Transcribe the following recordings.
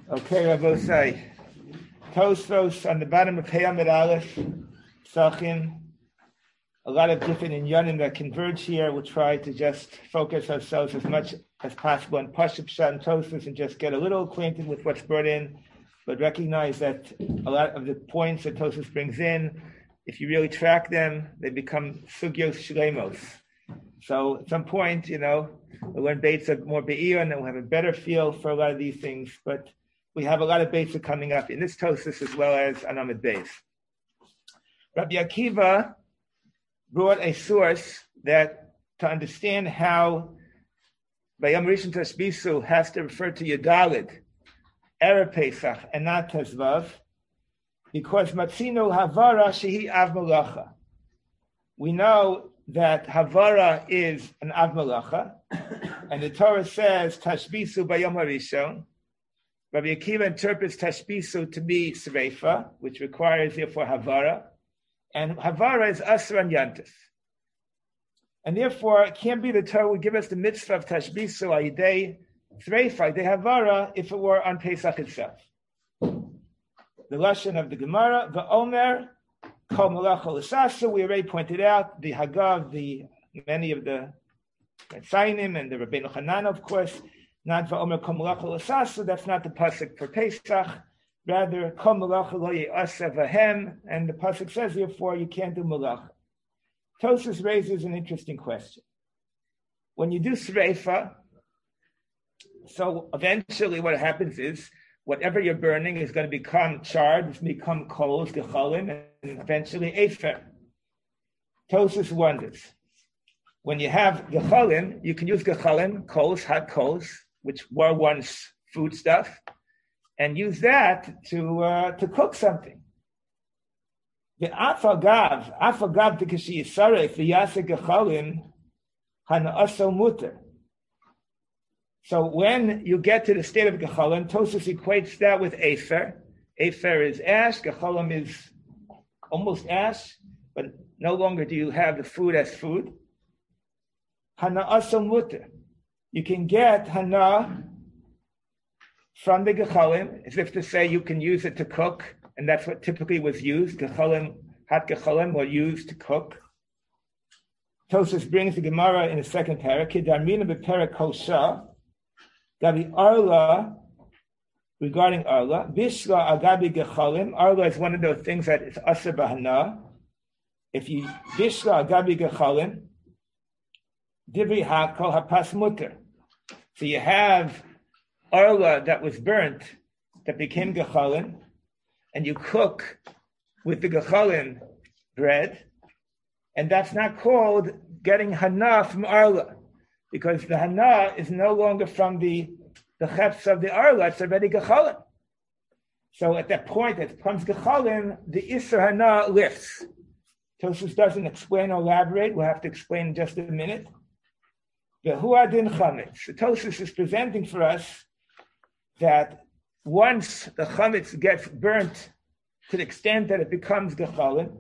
Okay, Rabosai. Tosfos on the bottom of Peyamid Aleph, Sachin. A lot of different inyanim that converge here. We'll try to just focus ourselves as much as possible on Pashup Pshat and Tosfos and just get a little acquainted with what's brought in, but recognize that a lot of the points that Tosfos brings in, if you really track them, they become sugyos shlemos. So at some point, we'll learn Beitza more Be'ir, and then we'll have a better feel for a lot of these things. But we have a lot of Beitza coming up in this Tosfos as well as on Amud Beis. Rabbi Akiva brought a source that to understand how Bayam Rishon Tashbisu has to refer to Yudalid, Erev Pesach, and not Tezvav, because Matzino Havara Shehi Av Malacha. We know that Havara is an Av Malacha, and the Torah says Tashbisu Bayam Harishon. Rabbi Akiva interprets Tashbisu to be Sreifa, which requires therefore Havara. And Havara is Asr and Yantif. And therefore, it can't be the Torah would give us the mitzvah of Tashbisu Ayidei Sreifa, Ayidei Havara, if it were on Pesach itself. The Lashon of the Gemara, the Omer, Kol Malacha L'Sasu, we already pointed out, the Hagav, many of the Tzainim and the Rabbeinu Hanan, of course, not the Omer Kol Malacha L'Sasu, that's not the pasuk for Pesach. Rather, Kol Malacha Lo Ye'aseh Vahem, and the pasuk says, therefore, you can't do Malacha. Tosfos raises an interesting question. When you do Sreifa, so eventually what happens is, whatever you're burning is going to become charred, it's become coals, gecholim, and eventually Efer. Tosfos wonders. When you have gecholim, you can use gecholim, coals, hot coals, which were once food stuff, and use that to cook something. The afagav tikashi yisaref v'yaseh gecholim hana'aso muter. So when you get to the state of gecholim, Tosfos equates that with Efer. Efer is ash, gecholim is almost ash, but no longer do you have the food as food. Hana'aso muter. You can get hana from the gecholim, as if to say you can use it to cook, and that's what typically was used. Gecholim, hot gecholim were used to cook. Tosfos brings the Gemara in the second parak, Kidarmina b'perek kosha, Gabi Arla, regarding Arla, Bishla agabi gecholim. Arla is one of those things that is aser bahana. If you Bishla agabi gecholim, Divri hakol hapas muter. So you have Arla that was burnt, that became gecholim, and you cook with the gecholim bread, and that's not called getting hana from Arla, because the hana is no longer from the chefs of the Arla, it's already gecholim. So at that point, it becomes gecholim, the Isser hana lifts. Tosfos doesn't explain or elaborate, we'll have to explain in just a minute. The Huadin Chametz. The Tosfos is presenting for us that once the chametz gets burnt to the extent that it becomes gecholim,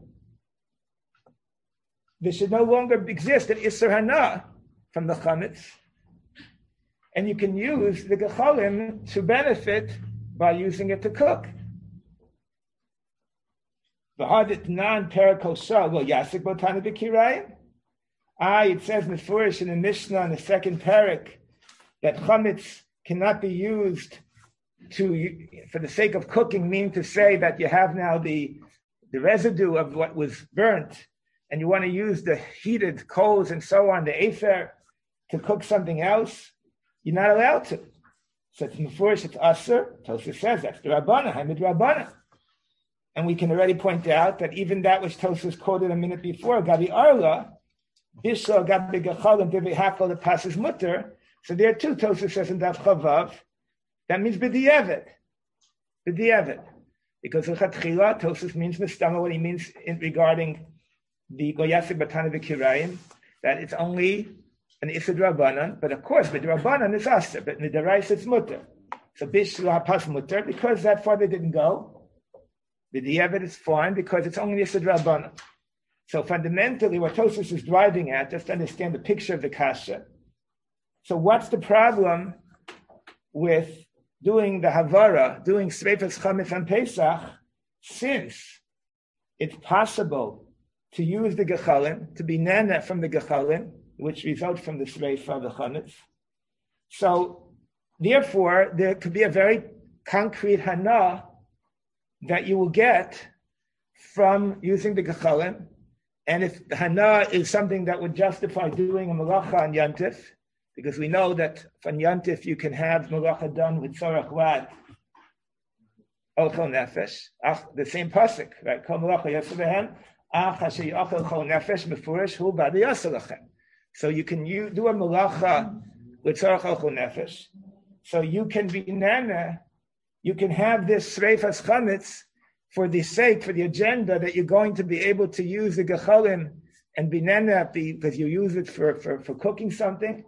there should no longer exist an Isser hana from the chametz, and you can use the gecholim to benefit by using it to cook. It says mefurish in the Mishnah in the second parak that chametz cannot be used for the sake of cooking, meaning to say that you have now the residue of what was burnt, and you want to use the heated coals and so on, the Efer, to cook something else, you're not allowed to. So it's mefurish, it's aser. Tosfos says that's the Rabbana, Hamid Rabbana. And we can already point out that even that which Tosfos quoted a minute before, Gabi Arla, Bishla Gabi Gecholim Divi Hakol the passes mutter. So there too, Tosfos says in Daf Chavav, that means b'di'evet. B'di'evet. Because l'chatchila, Tosfos means mistama, what he means regarding the Goyasik Batana V'Kirayim, that it's only an Isad Rabbanan, but of course, B'Drabbanan is Aser, but in the Derais it's mutter. So Bishla Hapas mutter, because that farther didn't go, b'di'evet is fine, because it's only Isad Rabbanan. So fundamentally, what Tosfos is driving at, just to understand the picture of the kasha. So what's the problem with doing the Havara, doing Sreifas Chametz on Pesach, since it's possible to use the Gechalim, to be nana from the Gechalim, which results from the Sreifa of the Chametz. So, therefore, there could be a very concrete Hana that you will get from using the Gechalim. And if the Hana is something that would justify doing a Malacha on Yantif, because we know that on Yantif you can have Malacha done with Tzorach Lad, Ochel Nefesh, the same pasuk, right? Kol Malacha Yosef Ach Hashem Yochel Chol Nefesh Mefurish Hu Ba'di Yoselachem. So you can do a Malacha with Tzorach Ochel Nefesh. So you can be nana, you can have this Sreifas Chametz for the sake, for the agenda that you're going to be able to use the Gechalim and be nana because you use it for cooking something.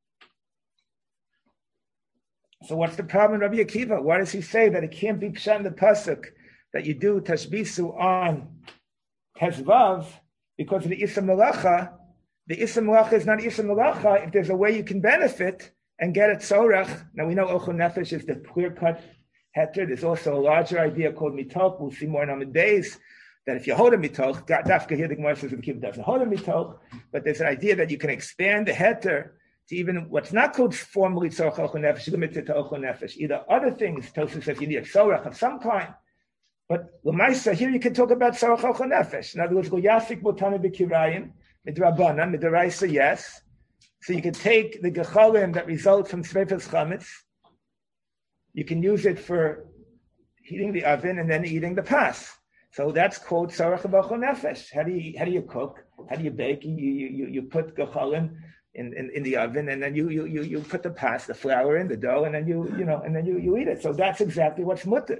So what's the problem, Rabbi Akiva? Why does he say that it can't be pshat in the pasuk that you do tashbisu on Hezvav because of the Issa Malacha? The Issa Malacha is not Issa Malacha if there's a way you can benefit and get it Tzorach. Now we know Ochel Nefesh is the clear-cut heter. There's also a larger idea called mitoch. We'll see more in Amid days that if you hold a mitoch, Dafka here the Gemara says the Kiv doesn't hold a mitoch, but there's an idea that you can expand the heter to even what's not called formally tzorach ochel nefesh, limited to ochel nefesh. Either other things, Tosfos says you need a tzorach of some kind, but l'maisa here you can talk about tzorach ochel nefesh. In other words, go yasik botana b'kirayim midrabana midaraisa yes. So you can take the gechalim that result from sreifas chametz, you can use it for heating the oven and then eating the pas. So that's called tzorach ochel nefesh. How do you cook? How do you bake? You put gechalim in the oven, and then you put the pasta, the flour in the dough, and then you eat it. So that's exactly what's mutter.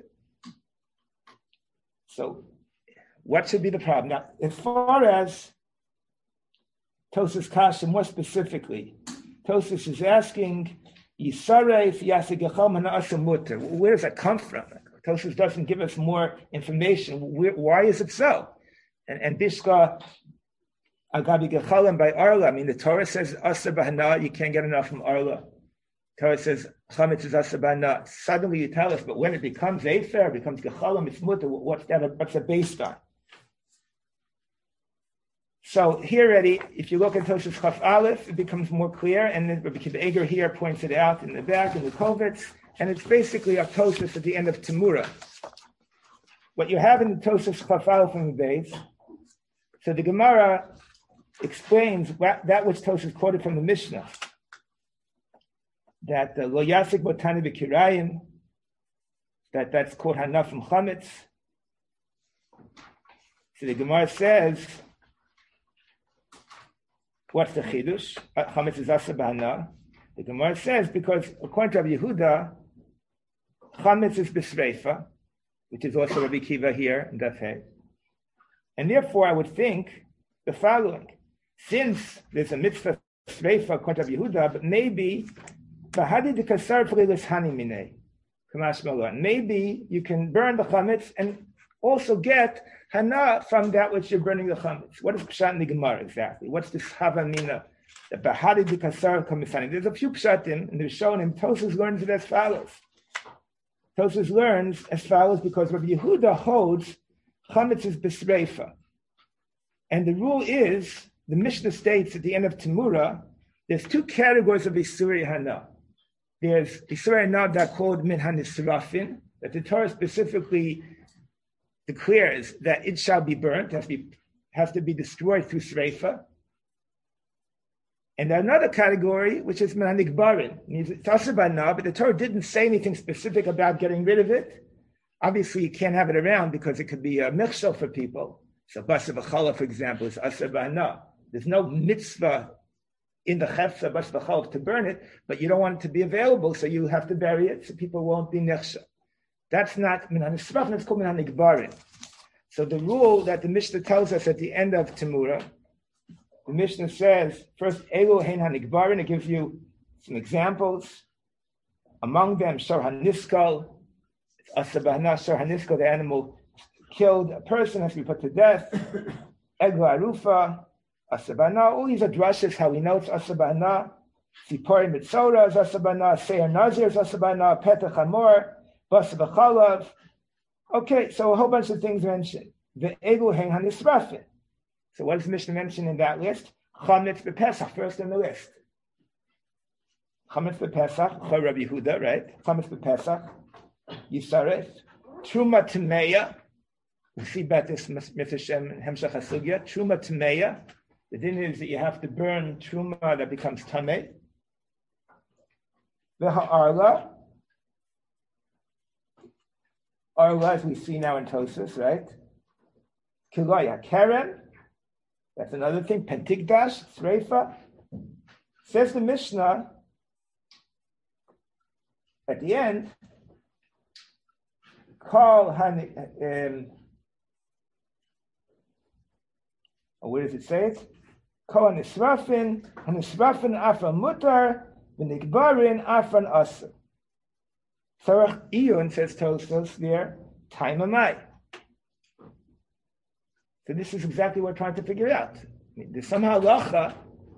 So what should be the problem? Now, as far as Tosfos Kasha, more specifically, Tosfos is asking, Yisaref Yasegecham Hana'asa Mutter. Where does that come from? Tosfos doesn't give us more information. Why is it so? And Bishka Agabi Gechalim by Arla. I mean, the Torah says Asa Bahana, you can't get enough from Arla. Torah says Chametz is Asa Bahana. Suddenly you tell us, but when it becomes Efer, it becomes Gechalim, it's Mutter, what's it based on? So here already, if you look at Tosfos Chaf Aleph, it becomes more clear, and then Rabbi Kiva Eger here points it out in the back, in the Kovitz, and it's basically a Tosfos at the end of Temura. What you have in the Tosfos Chaf Aleph from the base, so the Gemara explains that which Tosfos quoted from the Mishnah, that lo yasik botani b'kirayim, that's called hana from chametz. So the Gemara says, what's the chidush? Chametz is asa b'hana. The Gemara says because according to Rabbi Yehuda, chametz is b'sreifa, which is also Rabbi Kiva here in Daf Hey, and therefore I would think the following. Since there's a mitzvah sreifa according to Yehuda, but maybe maybe you can burn the chametz and also get hana from that which you're burning the chametz. What is pshat in the Gemara exactly? What's this havamina? The bahadi d'kasar kamisani. There's a few pshatim, and they're shown him. Tosfos learns it as follows. Tosfos learns as follows because Rabbi Yehuda holds chametz is b'sreifa, and the rule is. The Mishnah states at the end of Temura, there's two categories of Isurei Hana. There's Isurei Hana that are called Min HaNisrafin, that the Torah specifically declares that it shall be burnt, has to be destroyed through Sreifa. And another category, which is Min HaNigbarin, means it's also Hana, but the Torah didn't say anything specific about getting rid of it. Obviously, you can't have it around because it could be a michshel for people. So Basa B'chala, for example, is Asa B'Hana. There's no mitzvah in the Chefza Basa B'chala to burn it, but you don't want it to be available, so you have to bury it so people won't be nechsha. That's not Min HaNisrafin, it's called Min HaNigbarin. So the rule that the Mishnah tells us at the end of Temura, the Mishnah says, first, Elu Hein HaNigbarin, it gives you some examples. Among them, Shor HaNiskal, Asa B'Hana, Shor HaNiskal, the animal killed a person, has to be put to death. Egla Arufa, Asa B'Hana, all these are drushes, how we know it's Asa B'Hana. Sipori Mitzora, Zasabana, Seir Nazir, Zasabana, Petach Amor, Basabachalav. Okay, so a whole bunch of things mentioned. The Egu Heng Hanisrafin. So what does the Mishnah mention in that list? Chametz b'Pesach, first on the list. Chametz b'Pesach, Chor Rabbi Yehuda, right? Chametz b'Pesach, Yisaref, Truma Tmeya. We see about this Mifashem and Hemshach HaSugya. Truma Tmeya. The din is that you have to burn Truma that becomes Tameh. V'ha'arla. Arla, as we see now in Tosas, right? Kilaya Keren. That's another thing. Pentigdash, Sreifa. Says the Mishnah at the end, Kol where does it say it? Kol Hanisrafin Afran Mutar, V'nikbarin Afran Asr. Sarach Iyun, says Tosfos there, time amai. So this is exactly what we're trying to figure out. There's some halacha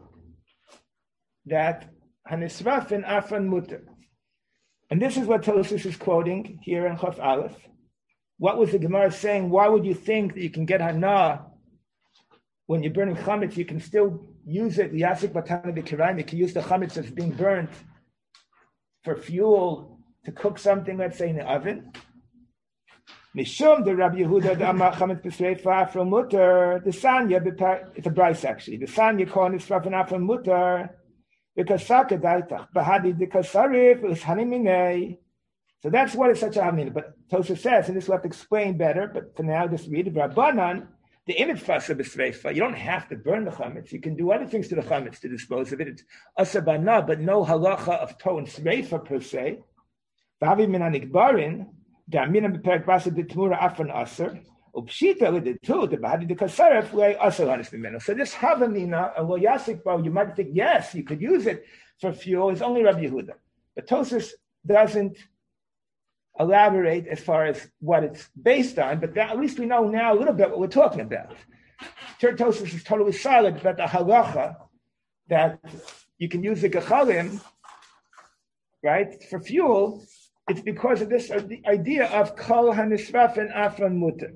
that Hanisrafin Afran Mutar. And this is what Tosfos is quoting here in Chaf Aleph. What was the Gemara saying? Why would you think that you can get hana when you're burning chametz? You can still use it. Yasik batana b'kirayim. You can use the chametz that's being burnt for fuel to cook something, let's say in the oven. Mishum the Rabbi Yehuda the Amar chametz b'sreifa from mutar. The sanya it's a brayse actually. The sanya calling it srafin from mutar because saka daitach bahadi dekasarif is haniminei. So that's what is such a hamina. But Tosha says, and this we'll have to explain better, but for now just read it. Rabbanan, the image fasa b'sreifa, you don't have to burn the chametz. You can do other things to the chametz to dispose of it. It's asabana, but no halacha of to and sreifa per se. V'havi min hanikbarin, da'amina b'perek basa d'tmura afran aser, upshita with the two, the bahadi dekasaref way aser hanis mimeno. So this havamina, a lo yasik bar, you might think, yes, you could use it for fuel. It's only Rabbi Yehuda. But Tosha doesn't elaborate as far as what it's based on, but at least we know now a little bit what we're talking about. Tosfos is totally silent about the halacha that you can use the gechalim, right, for fuel. It's because of this the idea of kol hanisrafin afran mutar.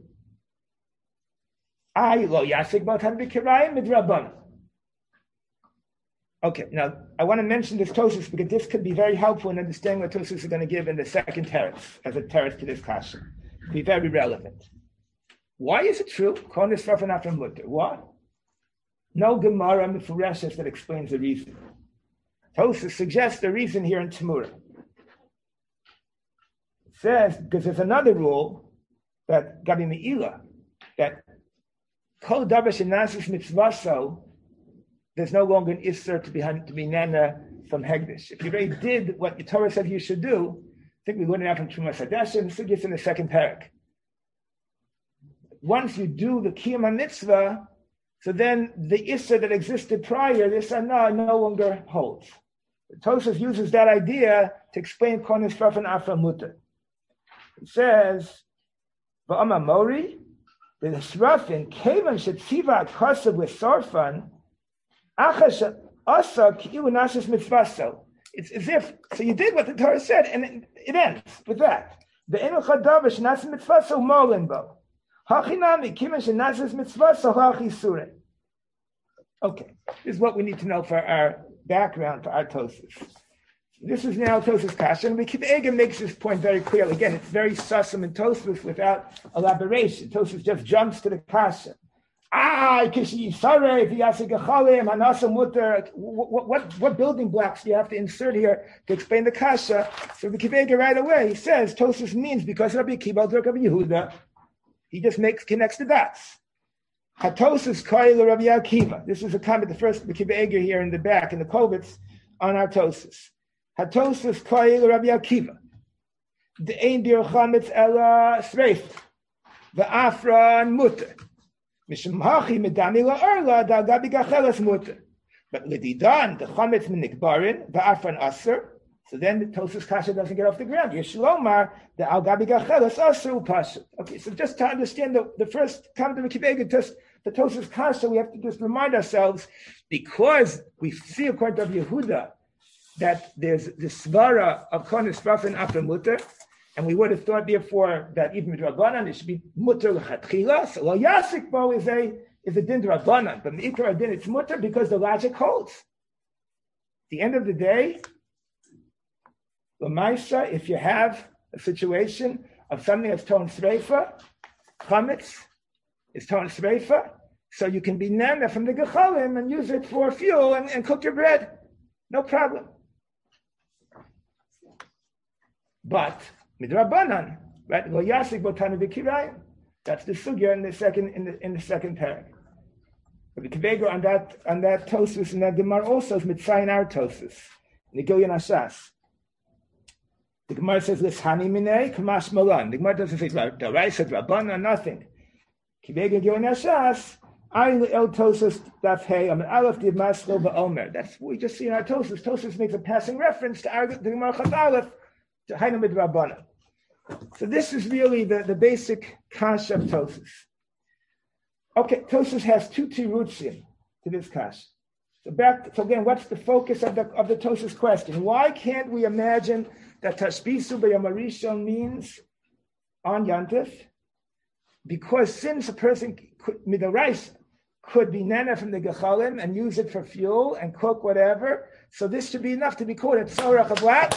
Ay lo yasik b'tan b'kirayim midrabanan. Okay, now I want to mention this Tosfos because this could be very helpful in understanding what Tosfos is going to give in the second teretz, as a teretz to this kasha. Be very relevant. Why is it true? Why? No Gemara Mefureshes that explains the reason. Tosfos suggests the reason here in Tamura. It says, because there's another rule that Gabi Me'ila, that Kol Davar Shenasis Mitzvaso, there's no longer an Isser to be nana from Hegdish. If you already did what the Torah said you should do, I think we learned it out from Trumas Hadashim, so it's in the second parak. Once you do the Kiyam HaMitzvah, so then the Isser that existed prior, this Anah no longer holds. Tosfos uses that idea to explain Konis Rafan Afra Mutar. It says, Ba'ama Mori, the Srafin, Kevan Shetziva Kasav with Sarfan, it's as if, so you did what the Torah said, and it ends with that. Okay, this is what we need to know for our background, for our Tosfos. This is now Tosfos Kasha, and Kippur makes this point very clearly. Again, it's very sussum and Tosfos without elaboration. Tosfos just jumps to the Kasha. What building blocks do you have to insert here to explain the kasha? So the Kivega right away, he says, Tosfos means because Rabbi Akiva, Rabbi Yehuda, he just connects the dots. HaTosfos Koil Rabbi Akiva. This is a comment, the first Kivega here in the back, in the Kovitz, on our Tosfos. HaTosfos Koil Rabbi Akiva. The Ein Bir Chametz Ela Sreif. The Afra and Mutter. But Lididan, the Chametz Minikbarin, the Afran Aser, so then the Tosfos Kasha doesn't get off the ground. Yeshlomar, the Al Gabi Gachelas Aser Upashat. Okay, so just to understand the first comment of Kivega, the Tosfos Kasha, we have to just remind ourselves, because we see according to Yehuda that there's the svara of konis raf and after mutter, and we would have thought therefore that even with Rabbanan it should be mutter l'chatchila. So lo yasik bo is a din Rabbanan, but Mikra din it's mutter because the logic holds. At the end of the day, l'maisa, if you have a situation of something that's torn sreifa, chametz is torn sreifa, so you can be nana from the gechalim and use it for fuel and cook your bread, no problem. But midrabanan, right? Lo yasik botana b'kirayim. That's the sugya in the second parak. But the Kibego on that Tosus and that Gemara also is mitzayin our Tosus. In the Gilyon Ashas. The Gemara says Lishani minei kamash malan. The Gemara doesn't say Daraisa Rabbanan, nothing. Kibego Gilyon Ashas. Ayin el Tosus daf hey am aleph div maslo ba'omer. That's what we just see in our Tosus. Tosus makes a passing reference to the Gemara Chaf Aleph to Hainu midrabanan. So this is really the basic kasha of Tosus. Okay, Tosus has two tirutzim to this kasha. So again, what's the focus of the Tosus question? Why can't we imagine that tashbisu b'yom harishon means on Yantif? Because since a person midaraisa could be nana from the gechalim and use it for fuel and cook whatever, so this should be enough to be called a tzorach of what?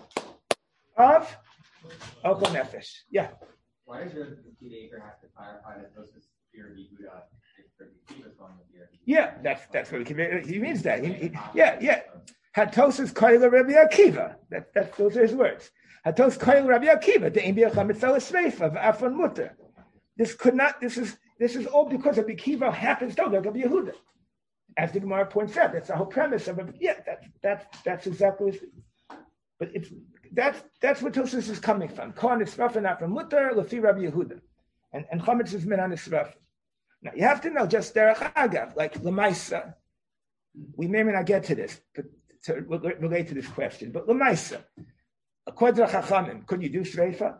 Of Ochel Nefesh. Yeah. Why does the Kivaker have to clarify that Tosus Pir Yehuda for the Kiva's going with Pir? Yeah, that's what he means. That yeah. Hatosus Koil Rabbi Akiva. Those are his words. Hatos Koil Rabbi Akiva. The Imbiach Hamitzal Sveifa of Afon Mutter. This is all because Rabbi Akiva happens to Rabbi Yehuda. As the Gemara points out, that's the whole premise of it. Yeah, that's exactly. But that's where Tosus is coming from. Korn is rough and not from Mutter, Lafi Rabbi Yehuda. And Chametz is min on rough. Now you have to know just derech agav, like Lamaisa. We may not get to this, but to relate to this question. But Lamaisa, according to Chachamim, could you do Shreifa?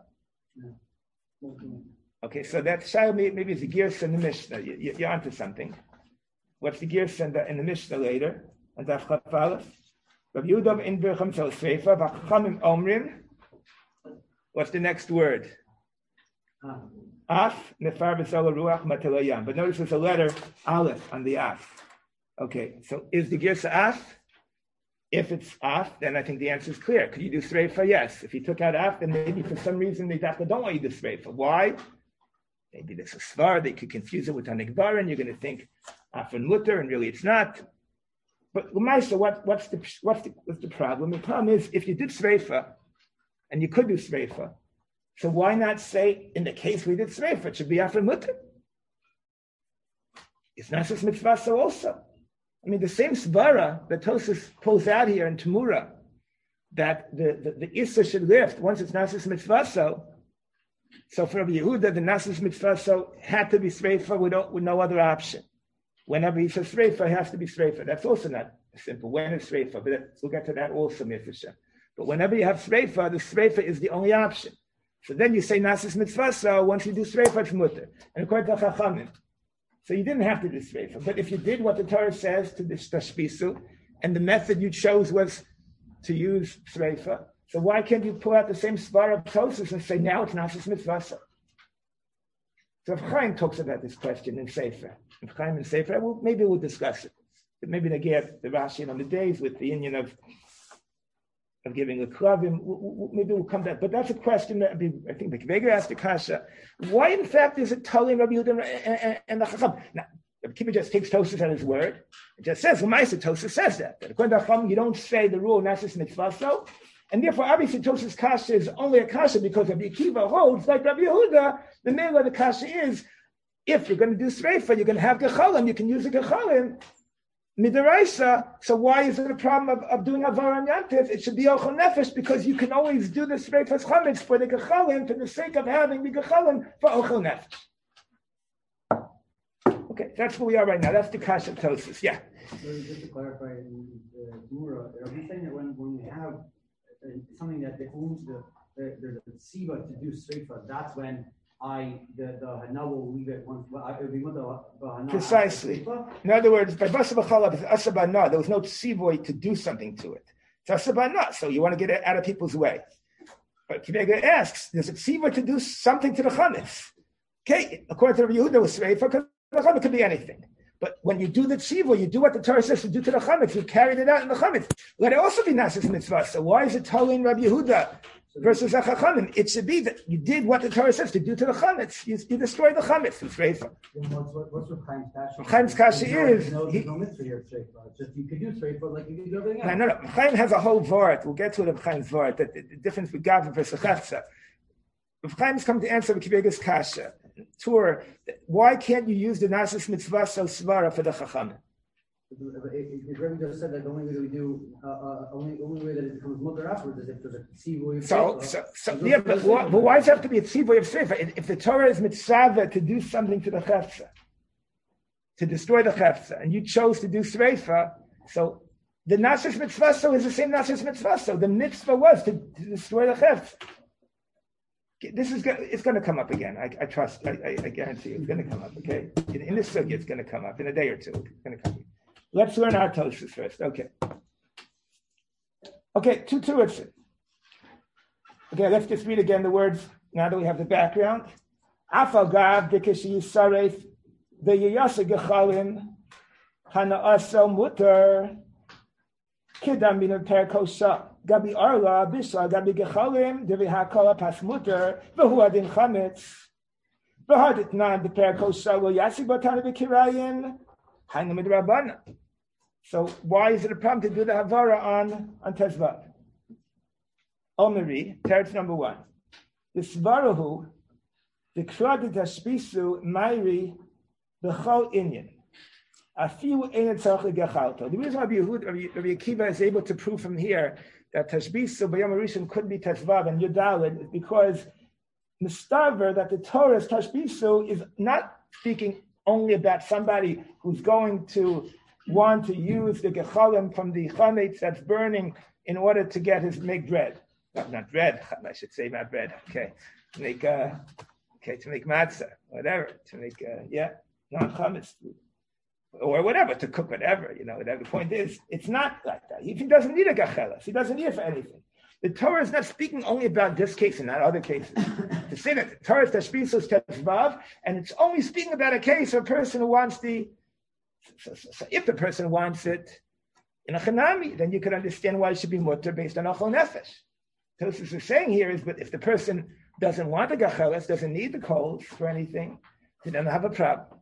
No. Okay, so that Shai maybe is the Girsa in the Mishnah. You're onto something. What's the Girsa in the Mishnah later? And Daf Chaf Aleph. Rav Yehuda in Bircham Tel Sreifa, V'Chachamim Omrim. What's the next word? Af Nefar B'Sala Ruach Matelayam. But notice there's a letter Aleph on the Af. Okay, so is the Girsa Af? If it's Af, then I think the answer is clear. Could you do Sreifa? Yes. If you took out Af, then maybe for some reason they don't want you to do Sreifa. Why? Maybe there's a svar, they could confuse it with Hanigbar, and you're going to think Af and Mutter, and really it's not. But L'maisa, what's the problem? The problem is if you did Sreifa, and you could do Sreifa, so why not say in the case we did Sreifa, it should be Af and Mutter? It's not just mitzvah so also. I mean, the same svara that Tosus pulls out here in Tamura, that the Issa should lift once it's Nasis Mitzvah so for Rabbi Yehuda, the Nasis Mitzvah had to be Sreifa with no other option. Whenever he says Sreifa, it has to be Sreifa. That's also not simple. When is Sreifa? But we'll get to that also, Mifisha. But whenever you have Sreifa, the Sreifa is the only option. So then you say Nasis Mitzvah, so once you do Sreifa, it's Mutter. And according to Chachamim. So you didn't have to do Sreifa. But if you did what the Torah says to this Tashbisu, and the method you chose was to use Sreifa, so why can't you pull out the same Svar of Tosus and say, now it's Nasis Mitzvah? So if Chaim talks about this question in Sefer, if Chaim in Sefer, maybe we'll discuss it. But maybe they get the Rashi on the days with the union of giving a klavim. Maybe we'll come back. But that's a question that I think the Kveger asked the Kasha. Why, in fact, is it Tali Rabbi Yehuda and the Chacham? Now, Rabbi Kiva just takes Tosus at his word. It just says, L'maisa, Tosus says that according to Chacham, you don't say the rule Nasis Mitzvah so. And therefore, obviously, Tosus' Kasha is only a Kasha because Rabbi Akiva holds, like Rabbi Yehuda, the name of the Kasha is, if you're going to do Sreifa, you're going to have Gechalim, you can use the Gechalim, Midaraisa, so why is it a problem of doing Avar on Yantif? It should be Ochel Nefesh, because you can always do the Sreifas Chametz for the Gechalim, for the sake of having the Gechalim for Ochel Nefesh. Okay, that's where we are right now. That's the Kasha Tosus. Yeah. So just to clarify, Mura, are we saying that when we have something that owns the Siva to do Sreifa, that's when the Hana will leave it once. Precisely. In other words, by Basa B'Chalav, there was no tzivoy to do something to it. Tasabana. So you want to get it out of people's way. But Kivega asks, does it tzivah to do something to the chametz? Okay, according to Rabbi Yehuda, was sreifa, because the chametz could be anything. But when you do the tzivah, you do what the Torah says to do to the chametz. You carried it out in the chametz. Let it also be nasis mitzvah. So why is it telling Rabbi Yehuda versus a chachamim? It should be that you did what the Torah says to do to the chametz. You destroyed the chametz. It's sreifa. What's with Chaim's kasha? Chaim's kasha is no mitzvah here, sreifa. Just you could do sreifa like you could do everything else. No. Chaim has a whole vort. We'll get to it of Chaim's vort. The difference with Gavin versus Chefza. If Chaim's come to answer the Kivega's kasha, Tur, why can't you use the nasis mitzvah so svara for the chachamim? The Rebbe just said that the only way that we do, only way that it becomes mutter afterwards is if there's a tzivoy. But why does it have to be a tzivoy of sreifa? If the Torah is mitzvah to do something to the chefza, to destroy the chefza, and you chose to do sreifa, so the nasis mitzvah so is the same nasis mitzvah. So the mitzvah was to destroy the chefza. It's going to come up again. I trust. I guarantee you, it's going to come up. Okay, in this sugya, it's going to come up in a day or two. It's going to come up. Let's learn our Tosfos first. Okay, two words. Okay, let's just read again the words now that we have the background. Afal gav dikeshi yisaref v'yiyasa gechalim hana'asa muter kidam min perkosha. Gabi Arla, Bisha, Gabi Gechalim, Devi Hakala Pasmuter, Vahu Adin Chametz, Vahadit Nan, the Perkosha, will Yassi Batana Vikirayan, Hainamid Rabbana. So, why is it a problem to do the Havara on Tezvav? Omeri, teretz number 1. The Svarahu, the Kradit Hashpisu, Mairi, the Chol Inyan. The reason why Rabbi Akiva is able to prove from here that Tashbisu B'Yom HaRishon could be Tezvav and Yudalid is because Mistaver, that the Torah's Tashbisu is not speaking only about somebody who's going to want to use the Gechalim from the Chametz that's burning in order to make bread. Not bread, I should say, not bread. Okay, to make matzah, whatever, to make non-Chametz food. Or whatever, to cook whatever, whatever. The point is, it's not like that. He doesn't need a gachelas. He doesn't need it for anything. The Torah is not speaking only about this case and not other cases. To say that the Torah is tashbisus tezvav, and it's only speaking about a case of a person who wants so if the person wants it in a chanami, then you can understand why it should be mutter based on achol nefesh. Tosfos is saying here is, but if the person doesn't want the gachelas, doesn't need the coals for anything, then they don't have a problem.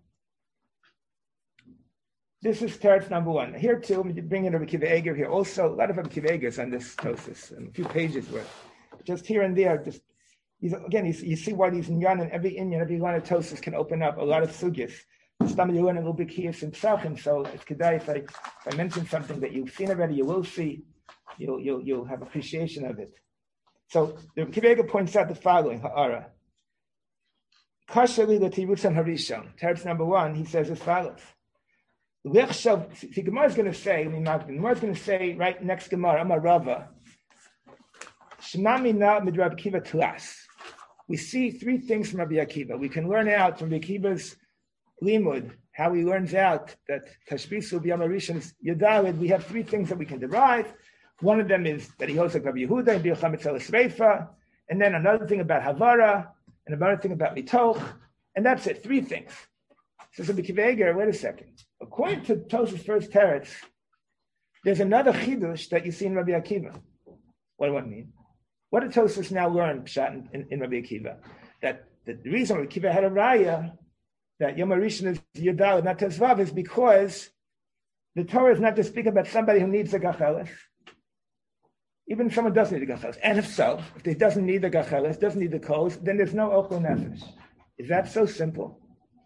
This is teretz number 1. Here too, I'm bringing Rabbi Akiva Eiger here. Also, a lot of Rabbi Akiva Eigers on this Tosfos, and a few pages worth. Just here and there, you see why these inyan and every one of Tosfos can open up a lot of sugyas. Some you learn a little bit kiyas and psachim, so it's kedai if I mention something that you've seen already, you will see, you'll have appreciation of it. So the Rabbi Akiva Eiger points out the following ha'ara. Kashali l'tirutzan harishon. Teretz number 1, he says as follows. Gemara is going to say, right next Gemara, Amar Rava, Shemamina mid Rabbi Akiva Tlas. We see 3 things from Rabbi Akiva. We can learn out from Rabbi Akiva's limud, how he learns out that Tashbisu B'Yom HaRishon is Yudalid. We have 3 things that we can derive. One of them is that he holds like Rabbi Yehuda and B'Yom HaRishon, and then another thing about Havara, and another thing about Mitoch, and that's it, 3 things. So Rabbi Akiva Eiger, wait a second. According to Tosfos' first teretz, there's another chidush that you see in Rabbi Akiva. What do I mean? What did Tosfos now learn in Rabbi Akiva? That the reason Rabbi Akiva had a raya that Yom HaRishon is Yudalid, not Tezvav, is because the Torah is not to speak about somebody who needs the gacheles. Even if someone doesn't need the gacheles. And if he doesn't need the gacheles, doesn't need the kolos, then there's no ochel nefesh. Is that so simple?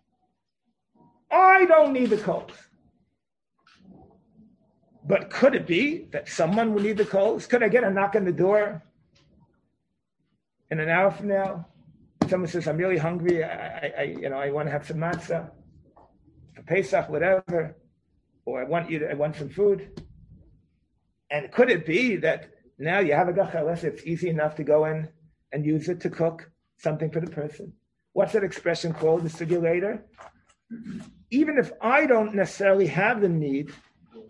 I don't need the coals. But could it be that someone will need the coals? Could I get a knock on the door in an hour from now? Someone says, I'm really hungry. I want to have some matzah for Pesach, whatever. Or I want some food. And could it be that now you have a gacheles, it's easy enough to go in and use it to cook something for the person? What's that expression called? The sugya later? Even if I don't necessarily have the need,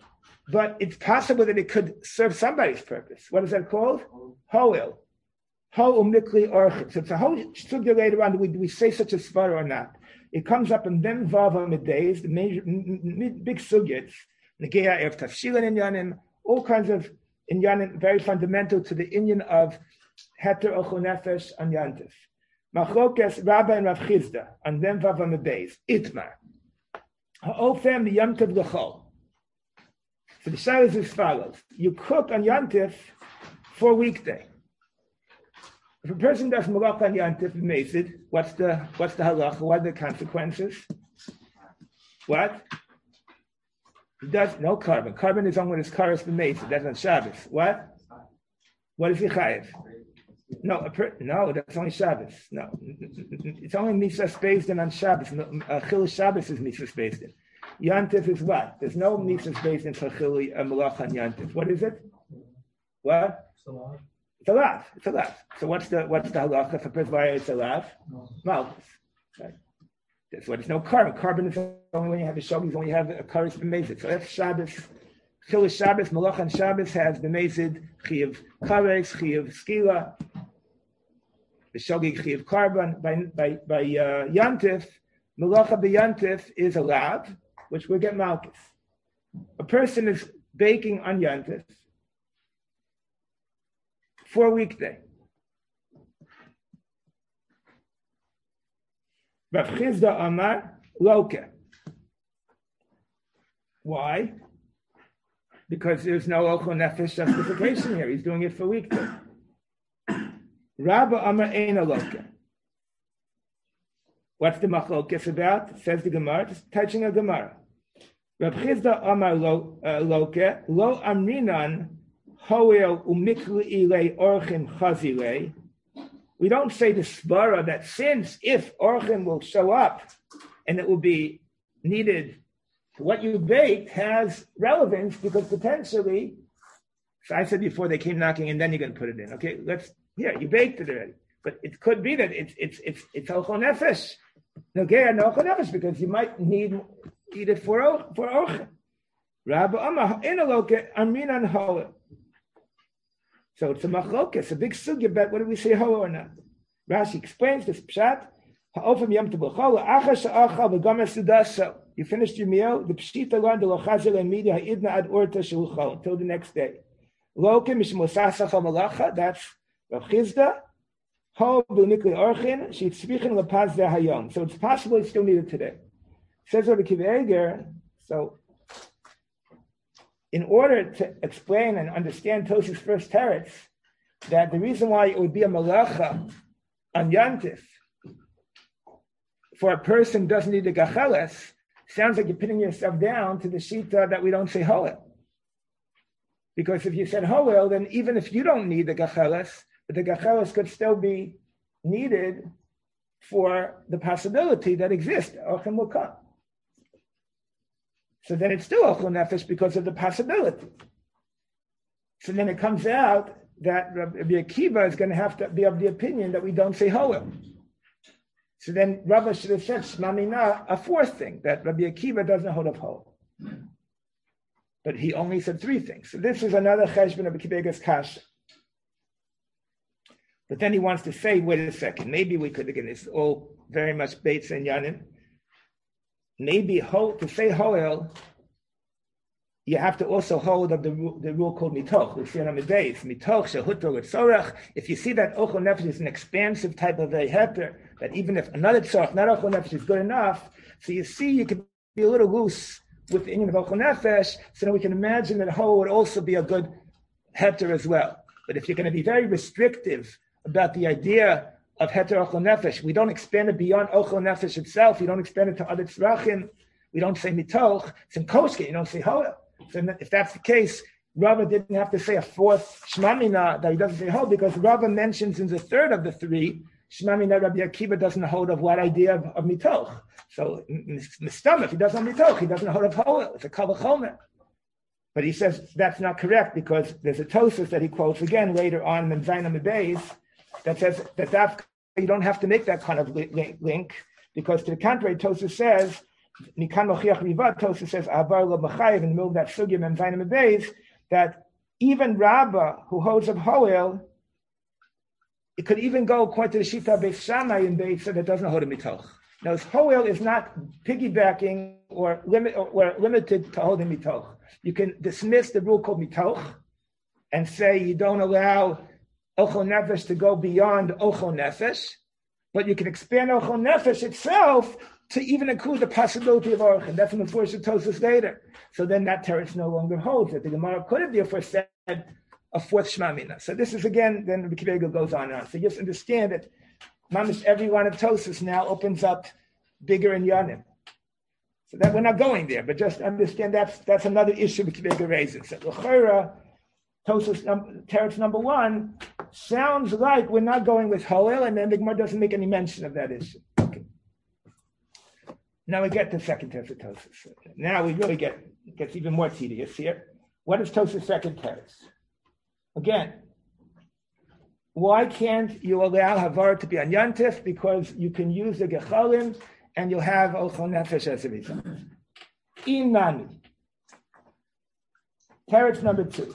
but it's possible that it could serve somebody's purpose. What is that called? Hoel. Ho umikli orchid. So it's a whole sugya later on. Do we say such a svara or not? It comes up in Mem Vav Middays, the major big sugyas, Negea Erev Tafshilan Inyanim, all kinds of inyanim, very fundamental to the inyan of Heter Ochel Nefesh and Yantif. Machlokes Rabba and Rav Chizda on Mem Vav Middays. Itmar. Ha'ofem Yantiv L'chol. So the shayla is as follows: you cook on Yantif for weekday. If a person does malacha on Yantif and makes it, what's the halacha? What are the consequences? What? He does no carbon. Carbon is on when his car is made. That's on Shabbos. What? What is he chayiv? No, no, that's only Shabbos. No, it's only Misas based on Shabbos. Chil Shabbos is Misas based in. Yantif is what? There's no Misas based in Chil Malacha on Yantif. What is it? What? It's a lav. It's a lav. So what's the halacha? If a person violates a lav, malchus. Right. That's what it's no carbon. Carbon is only when you have a shogis, when you have a karis b'mezid. So that's Shabbos. Chil Shabbos, Malach on Shabbos has b'mezid, chiyav kares, chiyav skila, the shogi chiyav carbon. By Yantif, Malacha b'Yantif is a lav, which will get malchus. A person is baking on Yantif for a weekday. Rav Chizda Amar Loke. Why? Because there's no Ochel Nefesh justification here. He's doing it for a weekday. Rabba Amar Eina Loke. What's the machlokes about? Says the Gemara. It's touching a Gemara. Rav Chizda Amar Loke Lo Amrinan Hoel Umikli Ilei Orchin Chazilei. We don't say the svara that since if orchim will show up and it will be needed, what you baked has relevance because potentially, so I said before they came knocking and then you're going to put it in. Okay, you baked it already, but it could be that it's ochel nefesh, no ochel nefesh because you might eat it for orchim. Rabba Amar Inaloke Amrinan Hoel. So it's a machlokes, a big sugya about whether we say ho or not. Rashi explains this pshat. You finished your meal. The pshita learned the lochazel and media ha'idna ad orta shulchol until the next day. Loke mishmosasach malacha. That's Rav Chizda. Ho b'nikli orchin she'tzvichin lepaz hayom. So it's possible it's still needed today. Says Rabbi Akiva Eiger. So in order to explain and understand Tosha's first teretz, that the reason why it would be a malacha on Yantif for a person who doesn't need a gacheles, sounds like you're putting yourself down to the shita that we don't say hoel. Because if you said hoel, then even if you don't need the gacheles, but the gacheles could still be needed for the possibility that exists. Orchim will come. So then it's still ochel nefesh because of the possibility. So then it comes out that Rabbi Akiva is going to have to be of the opinion that we don't say hoel. So then Rabbi should have said shmamina, a fourth thing, that Rabbi Akiva doesn't hold of hoel. But he only said three things. So this is another cheshbon of Akiva Eiger's kasha. But then he wants to say, wait a second, maybe we could, again, it's all very much Beitz and Yanin. Maybe to say hoel, you have to also hold of the rule called mitoch. We see it on the days. Mitoch shehutor l'tzorach. If you see that ochel nefesh is an expansive type of a heter, that even if another tzorach, not ochel nefesh, is good enough, so you see you can be a little loose with the union of ochel nefesh, so then we can imagine that hoel would also be a good heter as well. But if you're going to be very restrictive about the idea of heter ochel nefesh, we don't expand it beyond ochel nefesh itself. You don't expand it to other tzrachim. We don't say mitoch. It's in koshke. You don't say hoel. So if that's the case, Rava didn't have to say a fourth shmamina that he doesn't say hoel because Rava mentions in the third of the three shmamina Rabbi Akiva doesn't hold of what idea of mitoch. So in the stomach, he doesn't have mitoch. He doesn't hold of hoel. It's a kal v'chomer. But he says that's not correct because there's a Tosas that he quotes again later on in Zayin Beis that says that you don't have to make that kind of link because to the contrary, Tosas says Mikan Mochiach Riva, Tosa says, Avar lo Machayev, in the middle of that sugya, Mem Zayin Beis, that even Rabbah, who holds of Hoel, it could even go according to the Shita Beis Shammai in Beis that doesn't hold a mitoch. Now, Hoel is not piggybacking or limited to holding mitoch. You can dismiss the rule called mitoch and say you don't allow Ochel Nefesh to go beyond Ochel Nefesh, but you can expand Ochel Nefesh itself to even include the possibility of Orch, and that's in the Force of Tosas later. So then that teretz no longer holds it. The Gemara could have therefore said a fourth Shema Mina. So this is again, then the Kibbutz goes on and on. So just understand that Mamish, every one of Tosas now opens up bigger in Yanim. So that we're not going there, but just understand that's another issue the Kibbutz raises. So L'chora, Tosas teretz number one sounds like we're not going with Hoel, and then the Gemara doesn't make any mention of that issue. Okay. Now we get to second teretz of Tosas. Now we really gets even more tedious here. What is Tosas' second teretz? Again, why can't you allow Havara to be on Yantif? Because you can use the Gechalim and you'll have Ochel Nefesh as a result. Inani. Teretz number two.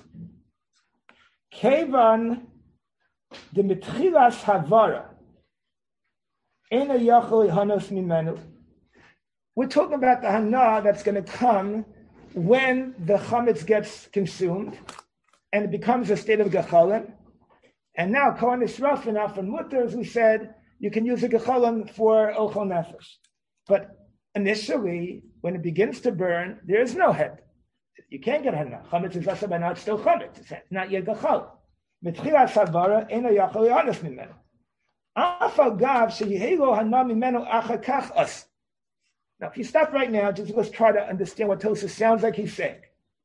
Kevan de mitchilas Havara ena yachol hanos mimenu. We're talking about the hana that's going to come when the chametz gets consumed and it becomes a state of gechalim. And now, Kohen Yisraf and Afon Mutter, as we said, you can use a gechalim for Ochel Nefesh. But initially, when it begins to burn, there is no head. You can't get hana. Chametz is also by now, it's still chametz. It's not yet gechalim. Mitchilas Havara ena yachol hanos mimenu. Afal gav sheyihelo hana mimenu achar kach as. Now, if you stop right now, just let's try to understand what Tosas sounds like he's saying.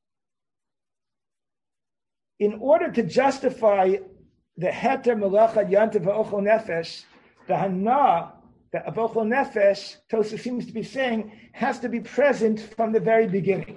In order to justify the heter melacha yantiv v'ochel nefesh, the hana of ochel nefesh, Tosas seems to be saying, has to be present from the very beginning.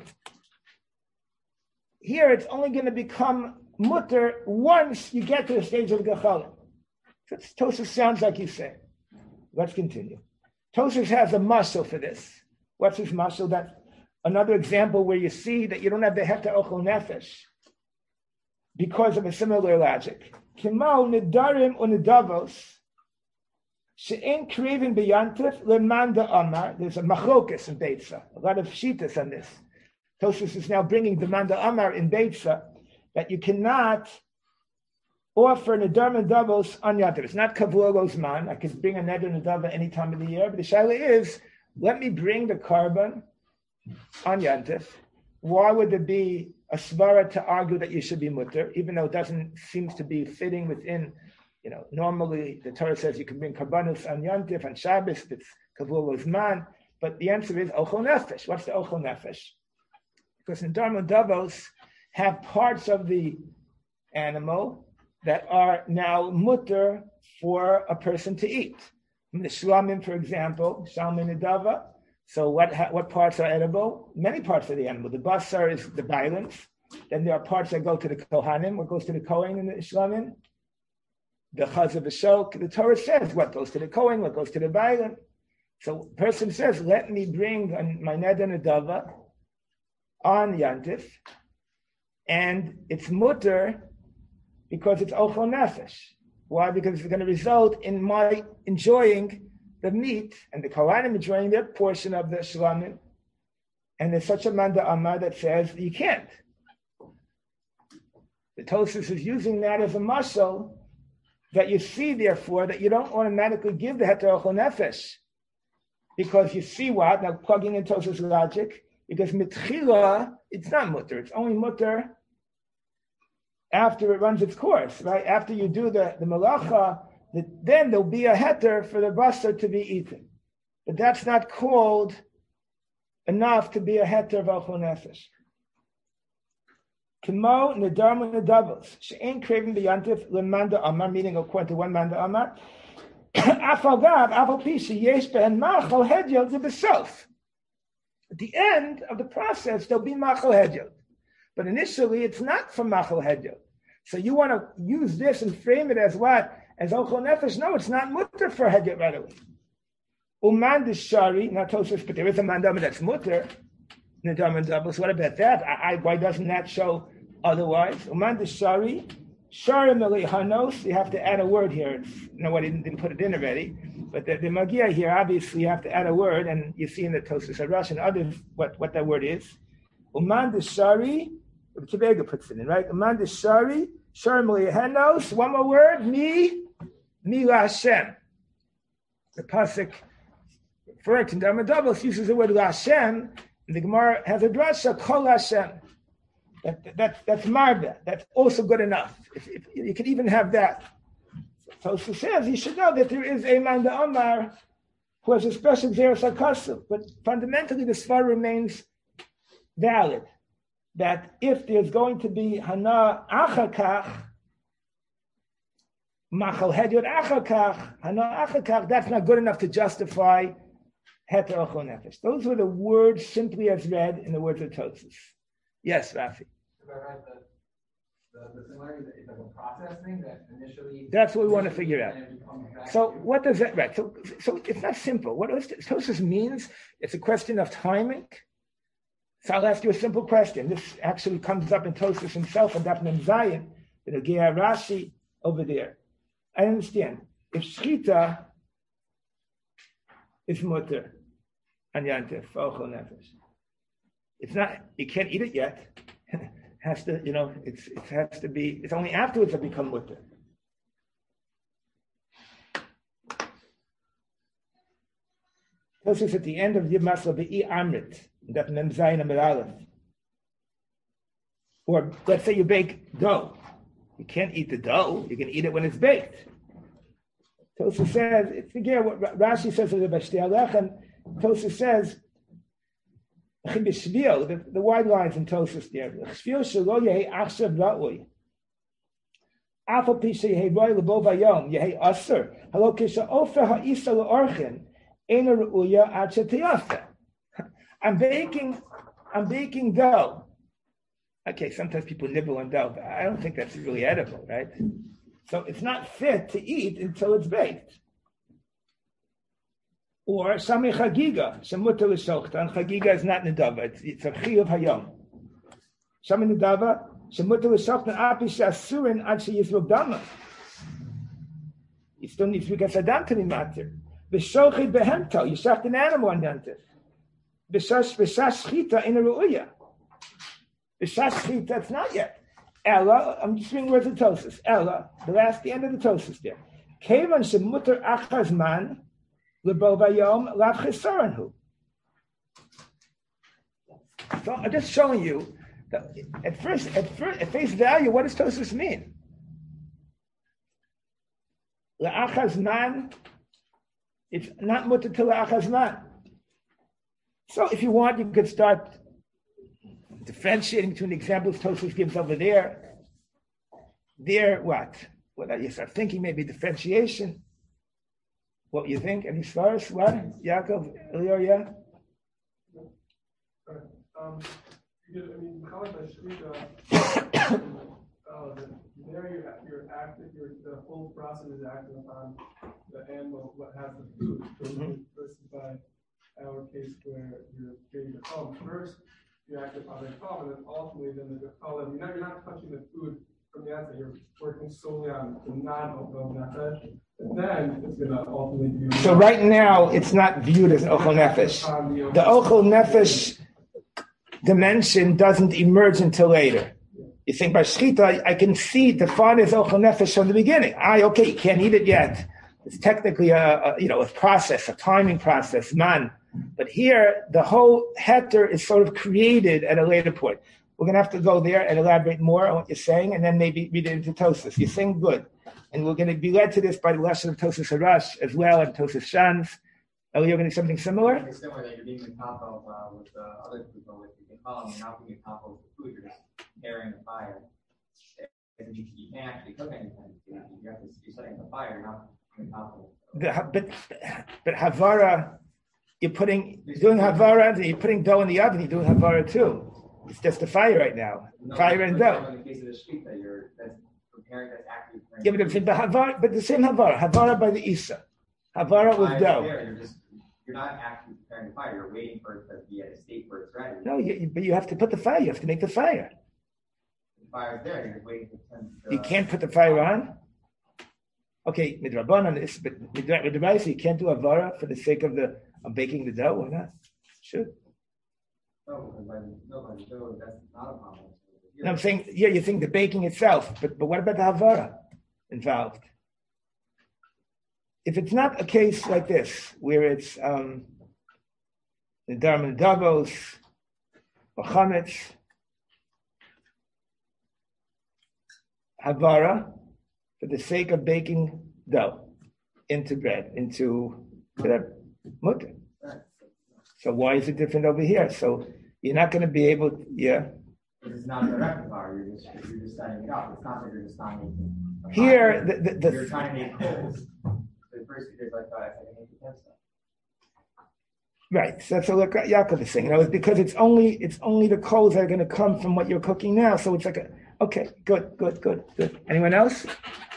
Here, it's only going to become mutter once you get to the stage of gechalim. So Tosas sounds like he's saying. Let's continue. Tosas has a mashal for this. What's his mashal? That another example where you see that you don't have the heter ochel nefesh because of a similar logic. Kimal nedarim unedavos she'en krivin beyantif lemanda amar. There's a machlokas in Beitza. A lot of shitas on this. Tosas is now bringing the manda amar in Beitza that you cannot offer nedar and davos on yantif. It's not kavua lozman. I could bring a neder and nedava any time of the year, but the shaila is, let me bring the carbon on yantif. Why would there be a svara to argue that you should be mutter, even though it doesn't seem to be fitting within, normally the Torah says you can bring karbanos on yantif, on Shabbos, it's kavua lozman, but the answer is ochel nefesh. What's the ochel nefesh? Because nedar and davos have parts of the animal that are now mutter for a person to eat. The shlamim, for example, shalmin nedava. So what parts are edible? Many parts of the animal. The basar is the violence. Then there are parts that go to the kohanim. What goes to the kohen in the shlamim? The chaz of the shok. The Torah says what goes to the kohen, what goes to the violence. So a person says, let me bring my neder nedava on yantif, and it's mutter because it's ochel nefesh. Why? Because it's going to result in my enjoying the meat and the kohanim enjoying their portion of the shlamim. And there's such a manda amar that says you can't. The Tosas is using that as a mashal that you see, therefore, that you don't automatically give the heter ochel nefesh. Because you see what? Now plugging in Tosas logic, because mitchila, it's not mutter. It's only mutter after it runs its course, right? After you do the malacha, then there'll be a heter for the basar to be eaten. But that's not called enough to be a heter of ochel nefesh. Kimo nedarmu nedavos she'en craving beyantif lemanda amar, meaning according to one manda amar. Afal gav afal pi sheyesh behen machal hedyot zebesof. At the end of the process, there'll be machal hedyot. But initially, it's not for machal hedyot. So you want to use this and frame it as what? As ochel nefesh? No, it's not mutter for hedyot right away. Uman Shari, not Tosfos, but there is a mandama that's mutter. Nidam double. So what about that? Why doesn't that show otherwise? Uman Shari, Shari Hanos. You have to add a word here. Nobody didn't put it in already. But the Magia here, obviously, you have to add a word, and you see in the Tosfos Harash and others what that word is. Uman Shari, Kibega puts it in, right? Uman Shari, Shari Hanos. One more word, Mi La Hashem. The pasuk referring to Nidam double uses the word La Hashem. The Gemara has a drasha, Kol Hashem. That's marba. That's also good enough. If you can even have that. So it says you should know that there is a man the Omar who has a special Zeres HaKasav. But fundamentally, the Svar remains valid. That if there's going to be Hana Achakach, Machal Hedyot Achakach, Hana Achakach, that's not good enough to justify Heter Ochel Nefesh. Those were the words simply as read in the words of Tosfos. Yes, Rafi. The similarity is like a process thing that initially. That's what we want to figure out. So what does that right? So it's not simple. What Tosfos means? It's a question of timing. So I'll ask you a simple question. This actually comes up in Tosfos himself and Daf Mem Zayin, in the Geha Rashi over there. I understand. If Shchita is mutter on Yantif, Ochel Nefesh. It's not, you can't eat it yet. It has to, it has to be, it's only afterwards that become mutter. This is at the end of Yom Masla Be'i Amrit, that Mem Zayin Amid Aleph. Or let's say you bake dough. You can't eat the dough, you can eat it when it's baked. Tosfos says, forget what Rashi says in the B'shtei Alechem. Tosfos says, the wide lines in Tosfos there. I'm baking dough. Okay, sometimes people nibble on dough, but I don't think that's really edible, right? So it's not fit to eat until it's baked. Or Sami Chagiga, Shemutter L'Shochta, and Chagiga is not Nedava, it's a Chiyuv Hayom. Sami Nedava, Shemutter L'Shochta, Api Shasurin, Ad Sheyizruk Dama. You still need to get Sadam to be matir. B'shochid behemto, you shaft an animal on Yantif. B'shash Chita in a Ru'uya. B'shash Chita, it's not yet. Ella, I'm just reading words of Tosfos. Ella, the end of the Tosfos there. Kevan shemutter achazman lebo vayom lav chesaranhu. So I'm just showing you that at face value, what does Tosfos mean? La'achazman, it's not mutter to la'achazman. So if you want, you could start differentiating between the examples Tosfos gives over there. There, what? Well, you start thinking maybe differentiation. What you think? Any stars? What? Yaakov, Elior, yeah? You're active. The whole process is acting upon the animal, what has the food. Versus by our case where you're getting the column first. You act upon the column, and then ultimately, the column. You're not touching the food from the outside. You're working solely on the non-ochel nefesh, and then it's going to ultimately be. So right now, it's not viewed as ochel nefesh. The ochel nefesh dimension doesn't emerge until later. You think by shchita, I can see defined as ochel nefesh from the beginning. Okay, you can't eat it yet. It's technically a process, a timing process, man. But here, the whole heter is sort of created at a later point. We're going to have to go there and elaborate more on what you're saying, and then maybe read it into Tosfos. You're saying good. And we're going to be led to this by the lesson of Tosfos Harash as well, and Tosfos Shans. Are you going to do something similar? It's similar that you're being on top of with the other people, with the column, you're not being on top of the food, you're just carrying the fire. You can't actually cook anything. You have to be setting the fire, not on top of it. But Havara, you're doing Havara, and you're putting dough in the oven, you're doing Havara too. It's just the fire right now. No, fire and dough. In the case of the sheep that that's preparing, that's actually preparing. Yeah, but the same Havara by the Isa. Havara with dough. you're not actually preparing the fire. You're waiting for it to be at a state where it's ready. No, but you have to put the fire. You have to make the fire. The fire's there. You're just waiting for it to. You can't put the fire on. Okay, midrabanan is, but midrabanan, you can't do avara for the sake of baking the dough. Why not? Sure. No, by the dough, that's not a problem. No, I'm saying, yeah, you think the baking itself, but what about the havara involved? If it's not a case like this, where it's the Darman Davos, or Chametz, havara, for the sake of baking dough into bread, into mutter. So why is it different over here? So you're not going to be able to, yeah. It's not direct fire. You're just setting it up. It's not that you're just not making. Here, you're trying to make coals. The first there's like that. Right. So that's what Yaakov is saying. It's because it's only the coals that are going to come from what you're cooking now. So it's like okay, good. Anyone else?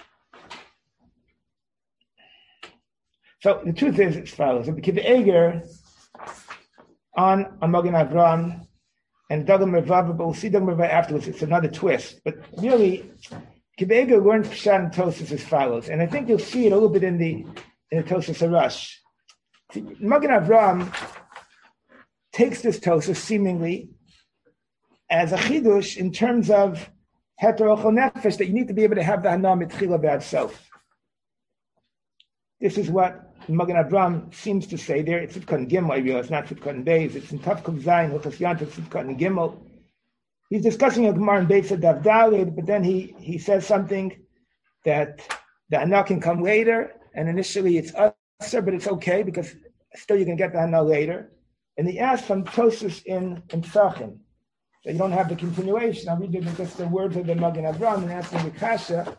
So the truth is as follows: the Eger on Magen Avraham and Dagam Revava, but we'll see Dagam Revava afterwards. It's another twist. But really, Kibbutz Eger learned Pshat and Tosas as follows, and I think you'll see it a little bit in the Tosas Harash. Magen Avraham takes this Tosas seemingly as a chidush in terms of heter ochel nefesh, that you need to be able to have the hana mitchila b'ad self. This is what Magen Avraham seems to say there. It's Sivkot Gimel, I realize, not Sivkot Beis. It's in Tavkov Zayin, Hilchos Yantav, Sivkot Gimel. He's discussing a Gemara in Beis Dav Daled, but then he says something that the hana can come later, and initially it's usher, but it's okay because still you can get the hana later. And he asked from Tosas in Psachim, that you don't have the continuation. I'll read just the words of the Magen Avraham and asking the Kasha.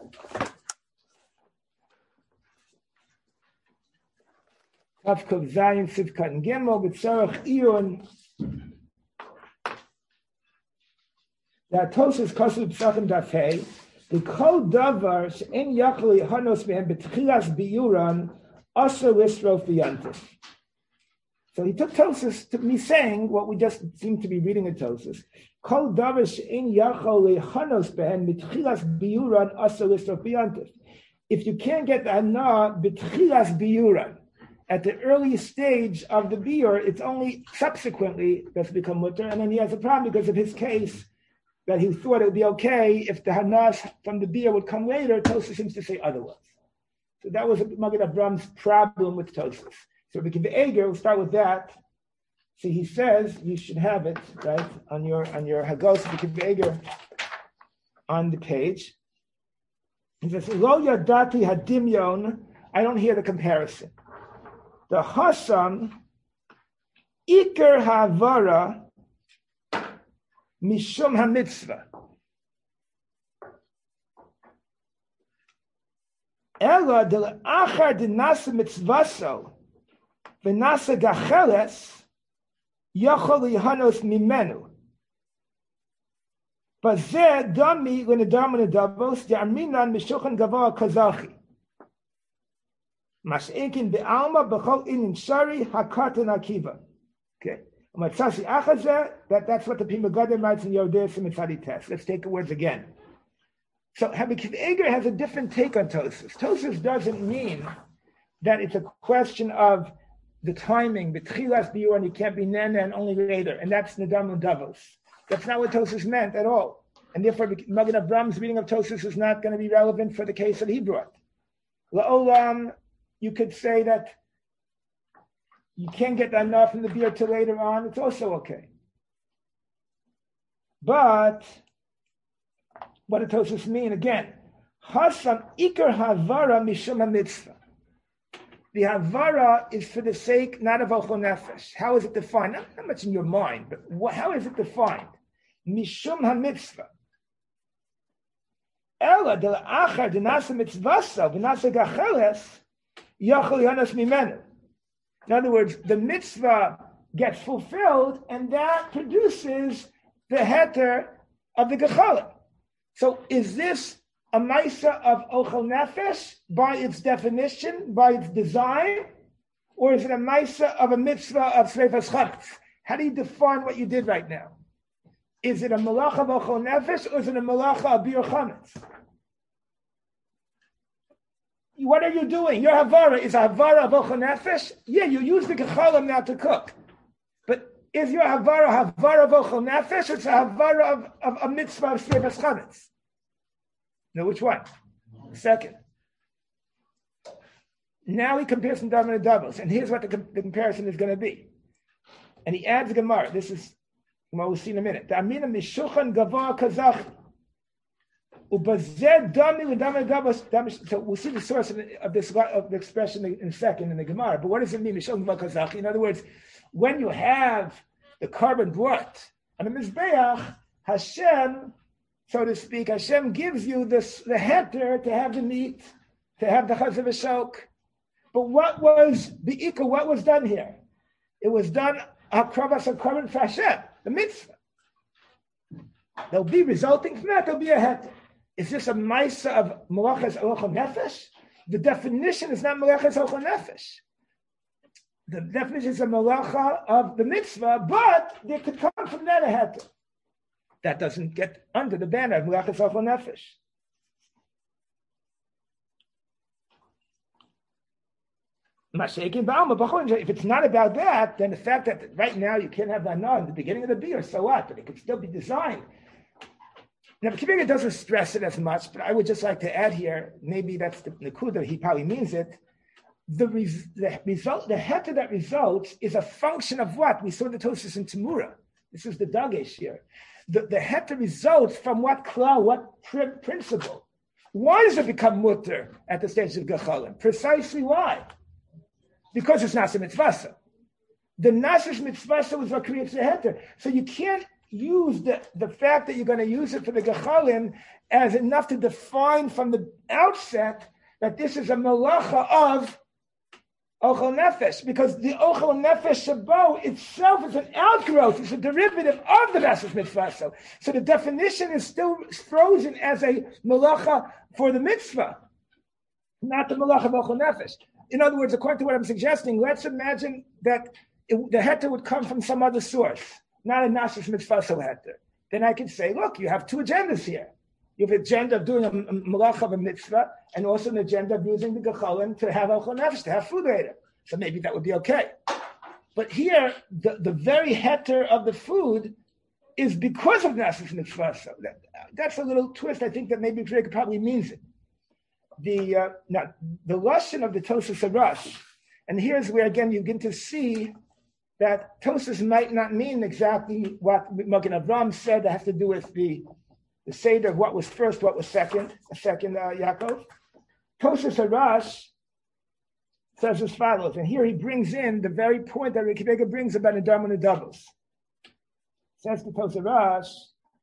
Tavkov Zayin Sivkat Gimel B'Tzarach Iyun. That Tosas Kosu Psachim Dafei. The Kol Davar She'en Yachli Hanos Mehem B'Tchilas Biyuran Asa Lisrof V'Yantif. So he took Tosas to me saying what we just seem to be reading in Tosas. Kol Davar She'en Yachli Hanos Mehem B'Tchilas Biyuran Asa Lisrof V'Yantif. If you can't get the hana B'Tchilas Biyuran, at the early stage of the biur, it's only subsequently that's become mutter, and then he has a problem because of his case that he thought it would be okay if the hanas from the biur would come later. Tosas seems to say otherwise. So that was Magen Avraham's problem with Tosas. So we give the Eger, we'll start with that. See, he says you should have it right on your Hagos. We give the Eger on the page. He says, "Lo yadati hadimyon." I don't hear the comparison. The Hasam Iker Havara Mishum HaMitzvah. Ela de Achar de Nasa Mitzvaso V'Nasa Gacheles Yachol Yihanos Mimenu. Bazeh Dami L'Nedam L'Nedavos De'aminan Mishochan Gavoa Kazachi. Mas'ekin be'alma b'chol inin shari hakatan akiva. Okay. Matzasi achazeh, that's what the Pima Gadim writes in Yodeh Simitzadi test. Let's take the words again. So Habakkuk Eger has a different take on Tosas. Tosas doesn't mean that it's a question of the timing, the tchilas biur, and you can't be nana and only later, and that's Nedam and Davos. That's not what Tosas meant at all. And therefore, Magen Avraham's reading of Tosas is not going to be relevant for the case that he brought. La'olam, you could say that you can't get enough from the beer till later on. It's also okay. But what does Tosas mean? Again, Hasam Iker Havara Mishum Mitzvah. The Havara is for the sake not of Ochel Nefesh. How is it defined? Not much in your mind, but how is it defined? Mishum HaMitzvah. Ela de Achar de Nasa Mitzvasa v'Nasa Gacheles. In other words, the mitzvah gets fulfilled, and that produces the heter of the gechala. So, is this a maisa of ochel nefesh by its definition, by its design, or is it a Maisa of a mitzvah of Sreifas Chametz? How do you define what you did right now? Is it a Malacha of Ochel Nefesh, or is it a Malacha of Bir Chametz? What are you doing? Your Havara is a Havara of Ochel Nefesh? Yeah, you use the Gechalim now to cook. But is your Havara of Ochel Nefesh, or it's a Havara of a mitzvah of Sreifas Chametz? No, which one? Second. Now he compares some Daven and doubles, and here's what the comparison is going to be. And he adds Gemara. This is what we'll see in a minute. So we'll see the source of the expression in a second in the Gemara. But what does it mean? In other words, when you have the carbon brought on the Mizbeach, Hashem, so to speak, Hashem gives you the heter to have the meat, to have the chazav v'shok. But what was done here? It was done akravas carbon for Hashem, the mitzvah. There'll be resulting from that. There'll be a heter. Is this a ma'isa of malachas ochel nefesh? The definition is not malachas ochel nefesh. The definition is a malacha of the mitzvah, but there could come from that a heter. That doesn't get under the banner of malachas ochel nefesh. If it's not about that, then the fact that right now you can't have that in the beginning of the beer, so what? But it could still be designed. Now, Kiviga doesn't stress it as much, but I would just like to add here, maybe that's the Nakuda, he probably means it. The result, the heter that results is a function of what? We saw the Tosfos in Temura. This is the Dagesh here. The heter results from what klal, what principle? Why does it become mutter at the stage of Gechalim? Precisely why? Because it's Nasa Mitzvasa. The Nasa Mitzvasa was what creates the heter. So you can't use the fact that you're going to use it for the Gechalim as enough to define from the outset that this is a malacha of Ochel Nefesh, because the Ochel Nefesh Shabo itself is an outgrowth, it's a derivative of the Nasa Mitzvasa. So the definition is still frozen as a malacha for the mitzvah, not the malacha of Ochel Nefesh. In other words, according to what I'm suggesting, let's imagine that the heter would come from some other source, not a Nasa Mitzvasa heter. Then I can say, look, you have two agendas here. You have an agenda of doing a malacha of a mitzvah, and also an agenda of using the gechalim to have ochel nefesh, to have food later. So maybe that would be okay. But here, the very heter of the food is because of Nasa mitzvah. So that's a little twist. I think that maybe Greg probably means it. The lashon of the Tosfos Arash, and here's where again you begin to see that Tosfos might not mean exactly what Magen Avraham said. That has to do with the seder of what was first, what was second, Yaakov. Tosfos Arash says as follows, and here he brings in the very point that Reb Akiva brings about Nedarim and Nedavos. Says the Tosfos Arash,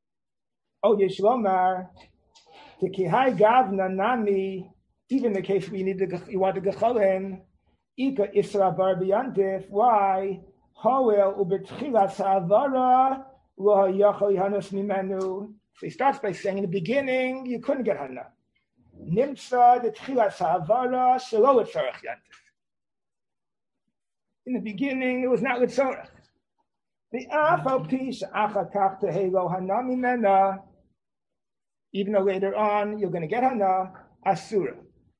"Oh Yeshlomar, the Kihai Gavna Nami." Even in the case where you want the gechalim, Ika Isra Bar B'Yantif. Why? Hoel ubetchilas ha'avara lo yachol yahanos mimenu. So he starts by saying, in the beginning, you couldn't get hana. Nimtza the tchilas ha'avara shelo etzorach yantif. In the beginning, it was not litzorach. The afal pi she'achar kach tehelo hana mimena. Even though later on you're going to get hana, asura.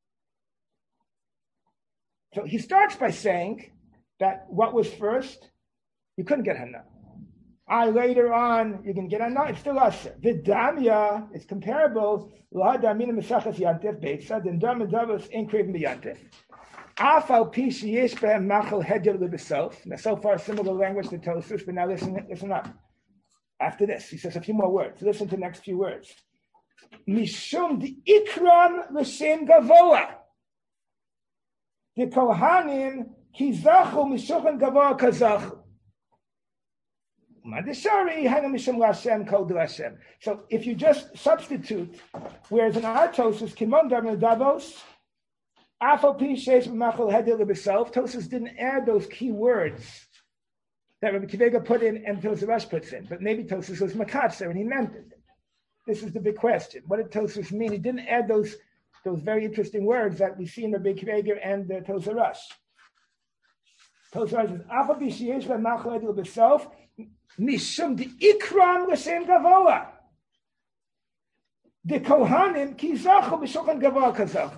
So he starts by saying that what was first, you couldn't get hana. Later on, you can get hana, it's still asur. Vidamya is comparable. Lahadamina mesachas yantif beitza, then dam and davos ain't craving b'yantif. Afal pi sheyesh behem machal hedel l'besof. Now, so far, similar language to Tosfos, but now listen up. After this, he says a few more words. Listen to the next few words. Mishum di ikram l'shem gavoa. The Kohanim kizachu mishulchan gavoa kazachu. So if you just substitute, whereas in our Tosfos, Kimon Daven Davos, Afal Pi Sheish B'Machal Hedel L'Besof, Tosfos didn't add those key words that Rabbi Akiva put in and Tosfos Arash puts in, but maybe Tosfos was makatzer and he meant it. This is the big question. What did Tosfos mean? He didn't add those very interesting words that we see in Rabbi Akiva and the Tosfos Arash. Tosafos says, "Afa b'sheyesh b'machal edul b'sof mishum de'ikram l'shem gavoa." The Kohanim ki zachu b'shulchan gavoa kazach.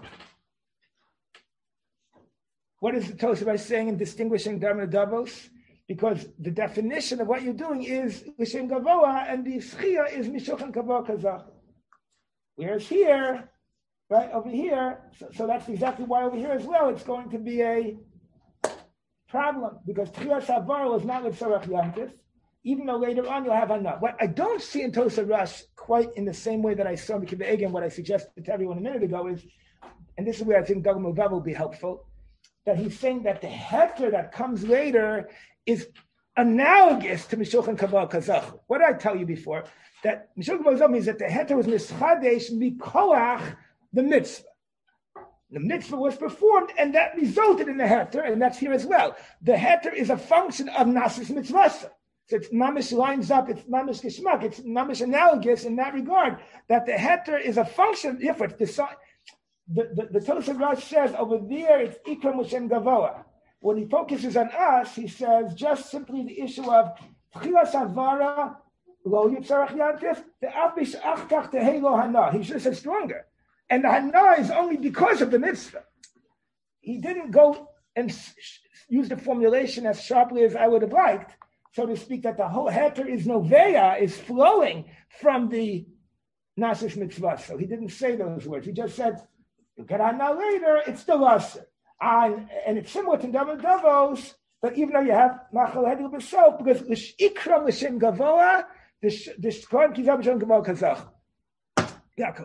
What is the Tosafos saying in distinguishing Dharma Davos? Because the definition of what you're doing is l'shem gavoa, and the schia is mishulchan gavoa kazach. Whereas here, right over here, so that's exactly why over here as well it's going to be a problem, because Tchias Havara was not with Tzorach Yantif, even though later on you'll have Hana. What I don't see in Tosa Rush quite in the same way that I saw in Kiva Egan, what I suggested to everyone a minute ago is, and this is where I think Dagam Mugav will be helpful, that he's saying that the heter that comes later is analogous to Mishulchan Kabbalah Kazach. What did I tell you before? That Mishulchan Kabbalah means that the heter was Mischadesh Mikoach the mitzvah. The mitzvah was performed, and that resulted in the heter, and that's here as well. The heter is a function of nasis mitzvah. So it's mamish lines up, it's mamish geschmack, it's mamish analogous in that regard, that the heter is a function, if it's the Tosaf Rosh says over there, it's ikram l'shem gavoa. When he focuses on us, he says just simply the issue of tchilas havara, lo yitzarach yantif, the afish achkach tehei lo hana. He should have said stronger. And the hana is only because of the mitzvah. He didn't go and use the formulation as sharply as I would have liked, so to speak, that the whole heter is noveya, is flowing from the nasis mitzvah. So he didn't say those words. He just said, you get hana later, it's still us. And it's similar to Dhamma Davos, but even though you have machal hedil b'sof, because ikram l'shem gavoa, the shkoim kizab l'shem gavoa kazach. Yaakov.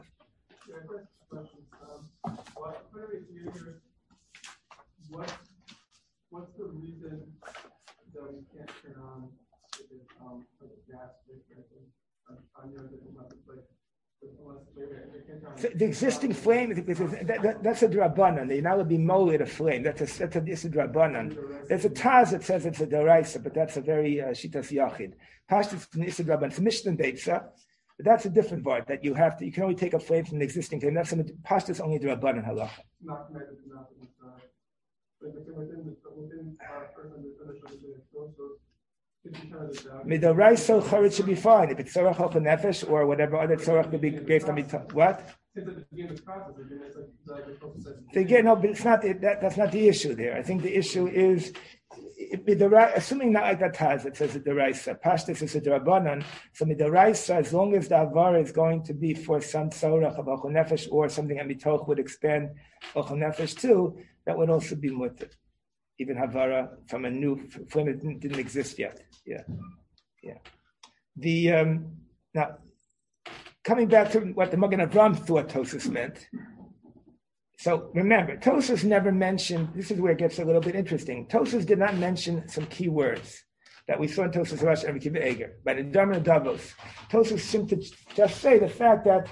What's the reason that we can't turn on for the gas on your like the existing flame, that's a drabanan. You're not going to be molded a flame. That's a drabanan. There's a Taz that says it's a deraisa, but that's a very shitas yachid. Pashtus is a drabanan. It's a Mishnah Deitza, but that's a different part that you have to. You can only take a flame from the existing flame. That's Pashtus only drabanan halacha. Not connected to nothing. Within our person, Midoraisa charit should be fine. If it's tzorach halcha nefesh or whatever other tzorach could be based on what? Again, no, but it's not. That's not the issue there. I think the issue is, assuming not like that Taz that says the deraisa. Pashtus is a drabanan. So midoraisa, as long as the avar is going to be for some tzorach of halcha nefesh or something that mitoch would expand halcha nefesh too, that would also be mutter. Even Havara from a new flame that didn't exist yet. Yeah. The now coming back to what the Magen Avraham thought Tosas meant. So remember, Tosas never mentioned. This is where it gets a little bit interesting. Tosas did not mention some key words that we saw in Tosas Rosh and Kiva Eger. But in Dharma Davos, Tosas seemed to just say the fact that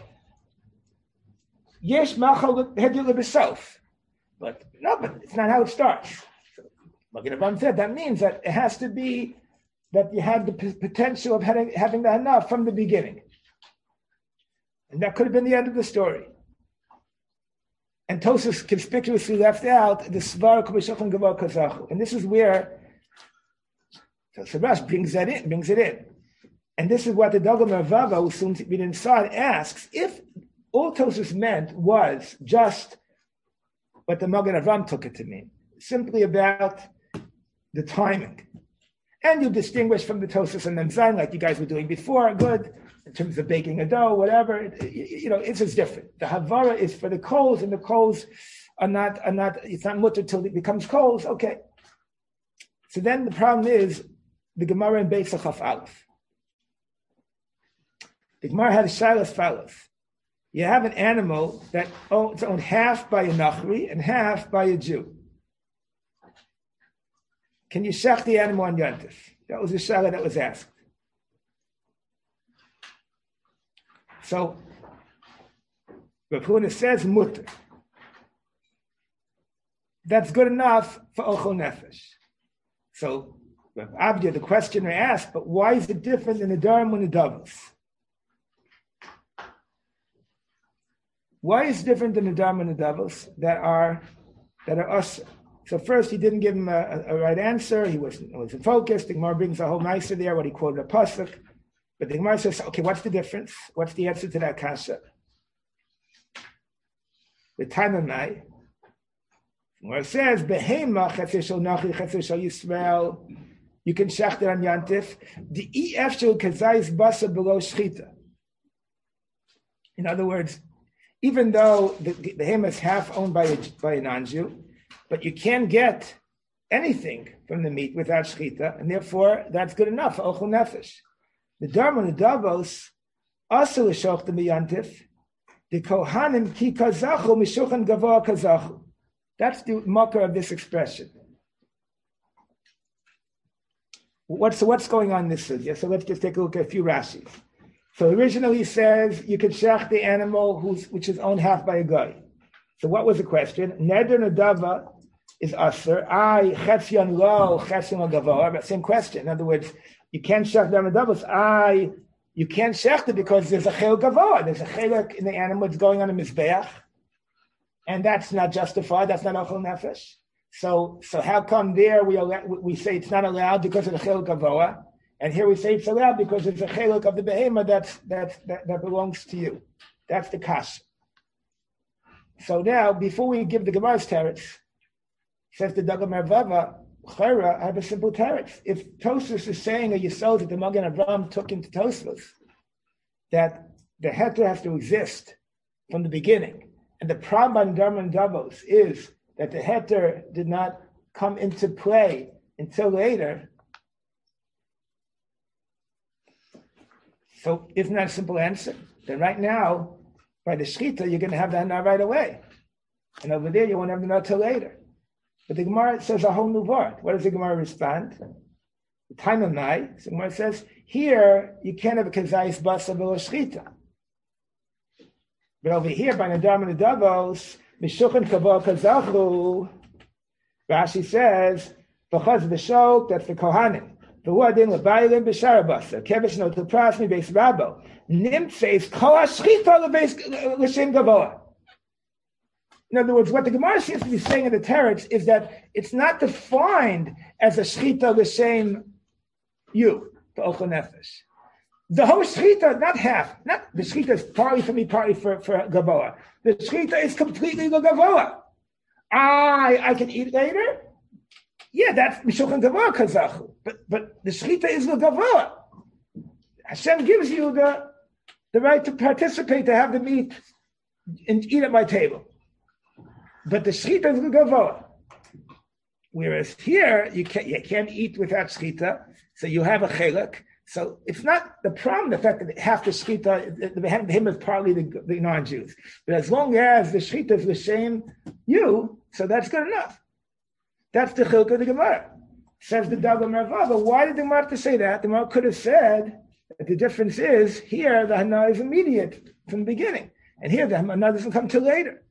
yesh machal hedil b'sof, but it's not how it starts. Magen Avraham said that means that it has to be that you had the potential of having the hana from the beginning. And that could have been the end of the story. And Tosas conspicuously left out the Svar K'Meshochan Gavor Kazachu. And this is where Tosas Rosh brings it in. And this is what the Dagam Mervava, who soon to be inside, asks, if all Tosas meant was just what the Magen Avraham took it to mean, simply about the timing. And you distinguish from the Tosas and Memzain, like you guys were doing before, good, in terms of baking a dough, whatever, it's just different. The Havara is for the coals, and the coals are not, it's not mutter till it becomes coals, okay. So then the problem is, the Gemara in Beis Chaf Aleph. The Gemara had a Shilas Falas. You have an animal that it's owned half by a Nachri and half by a Jew. Can you shech the animal on Yontif? That was the shayla that was asked. So, Rav Huna says mutter. That's good enough for Ochel Nefesh. So, Rav Abdia, the questioner asked, but why is it different than the Dharam and the Davos? Why is it different than the Dharam and the Davos that are us? So first, he didn't give him a right answer. He wasn't focused. The Gemara brings a whole nicer there, what he quoted a pasuk. But the Gemara says, okay, what's the difference? What's the answer to that kasha? The time of night. Where it says, Behema Chetzer Shel Nachi Chetzer Shel Yisrael, you can shecht it on Yantif. The EF Shel Kazayis Basa below Shchita. In other words, even though the behema is half owned by a non-Jew, but you can't get anything from the meat without Shchita, and therefore that's good enough for Ochel Nefesh. The Dharma and the Davos also is shocht the Yantif. The Kohanim ki kazachu mishuchan gavoa kazachu. That's the marker of this expression. What's going on in this sugya? So let's just take a look at a few Rashis. So originally he says you can shech the animal which is owned half by a guy. So what was the question? Neder nadava is aser. I chetzion lo chetzion gavoa. Same question. In other words, you can't shech the nadavos. You can't shecht it because there's a chel gavoa. There's a chelak in the animal that's going on a mizbeach. And that's not justified. That's not ochel nefesh. So how come there we say it's not allowed because of the chiluk gavoa, and here we say it's allowed because it's a chiluk of the behema that belongs to you. That's the kash. So now, before we give the Gemara's teretz, says the Dagam Mervava, Chayra, I have a simple teretz. If Tosfos is saying a yisod that the Magen Avraham took into Tosfos, that the heter has to exist from the beginning. And the problem on Dharma and Davos is that the heter did not come into play until later. So isn't that a simple answer? Then right now, by the shchita, you're going to have the hana right away. And over there, you won't have the hana till later. But the Gemara says a whole new word. What does the Gemara respond? The time of night. So the Gemara says, here, you can't have a kazayis basa below shchita. But over here, by Nadam and Davos, Mishuchan Kavah Kazachu, Rashi says, because the shok, that's the Kohanim. The wording Lebaylim B'Sharabasa, Kevish no Tuprasmi Beis Rabo, Nimtzeis Kol HaSchita L'Shem Gavoa. In other words, what the Gemara seems to be saying in the teretz is that it's not defined as a Shchita L'Shem you, the Ochel Nefesh. The whole shchita, not half, not the shchita is partly for me, partly for Gavoa. The shchita is completely the Gavoa. I can eat later. Yeah, that's Mishuchan Gavoa Kazachu. But the shchita is the Gavoa. Hashem gives you the right to participate, to have the meat and eat at my table. But the shchita is the Gavoa. Whereas here, you can't eat without shchita, so you have a chelak. So it's not the problem, the fact that half the shchita, the him is partly the non-Jews. But as long as the shchita is l'shem you, so that's good enough. That's the chiluk of the Gemara. Says the Dagam Mervava. Why did the Gemara have to say that? The Gemara could have said that the difference is here the hana is immediate from the beginning, and here the hana doesn't come till later.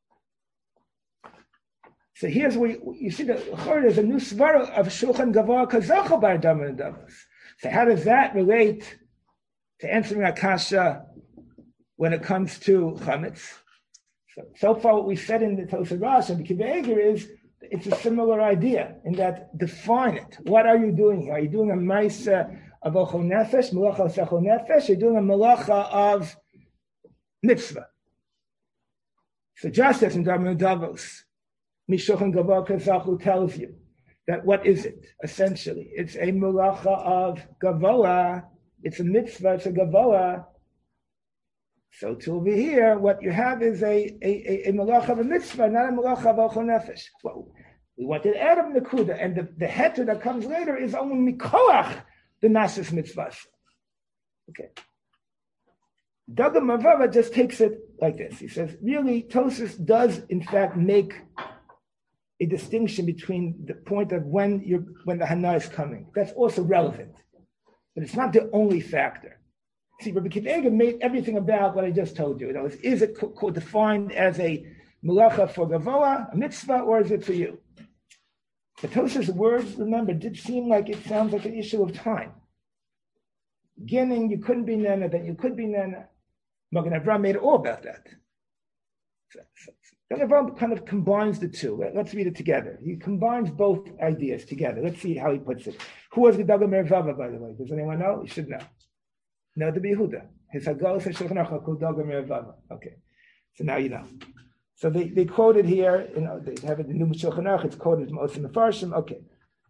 So here's where you see there's a new svara of Shulchan Gavoa Kazacha by Dama and Davos. So how does that relate to answering Akasha when it comes to chametz? So far, what we said in the Tosafos Rosh and the Kibbutz Eger is it's a similar idea in that define it. What are you doing here? Are you doing a ma'isa of ochel nefesh, malacha of sechel nefesh? You're doing a malacha of mitzvah. So just as in Dharma Davos, Mishuchan Gavoa Kazachu tells you that what is it? Essentially, it's a malacha of gavoa. It's a mitzvah. It's a gavoa. So to over here, what you have is a malacha of a mitzvah, not a malacha of ochel nefesh. Well, we wanted to add up nekuda, and the heter that comes later is only mikoach the nasis mitzvah. Okay. Dagam Mervava just takes it like this. He says, really, Tosfos does in fact make a distinction between the point of when the hana is coming. That's also relevant, but it's not the only factor. See, Rabbi Kiva made everything about what I just told you. Is it defined as a malacha for gavoa, a mitzvah, or is it for you? The Tosfos words, remember, did seem like it sounds like an issue of time. Beginning, you couldn't be nana, then you could be nana. Magen Avraham made it all about that. The Rambam kind of combines the two. Let's read it together. He combines both ideas together. Let's see how he puts it. Who was the Gedolei Mervava, by the way? Does anyone know? You should know. No, the Yehuda. His Haggalos and Shulchan Aruch are called Gedolei Mervava. Okay, so now you know. So they quoted here. They have it in the new Shulchan Aruch. It's quoted from Osim Mefarshim. Okay.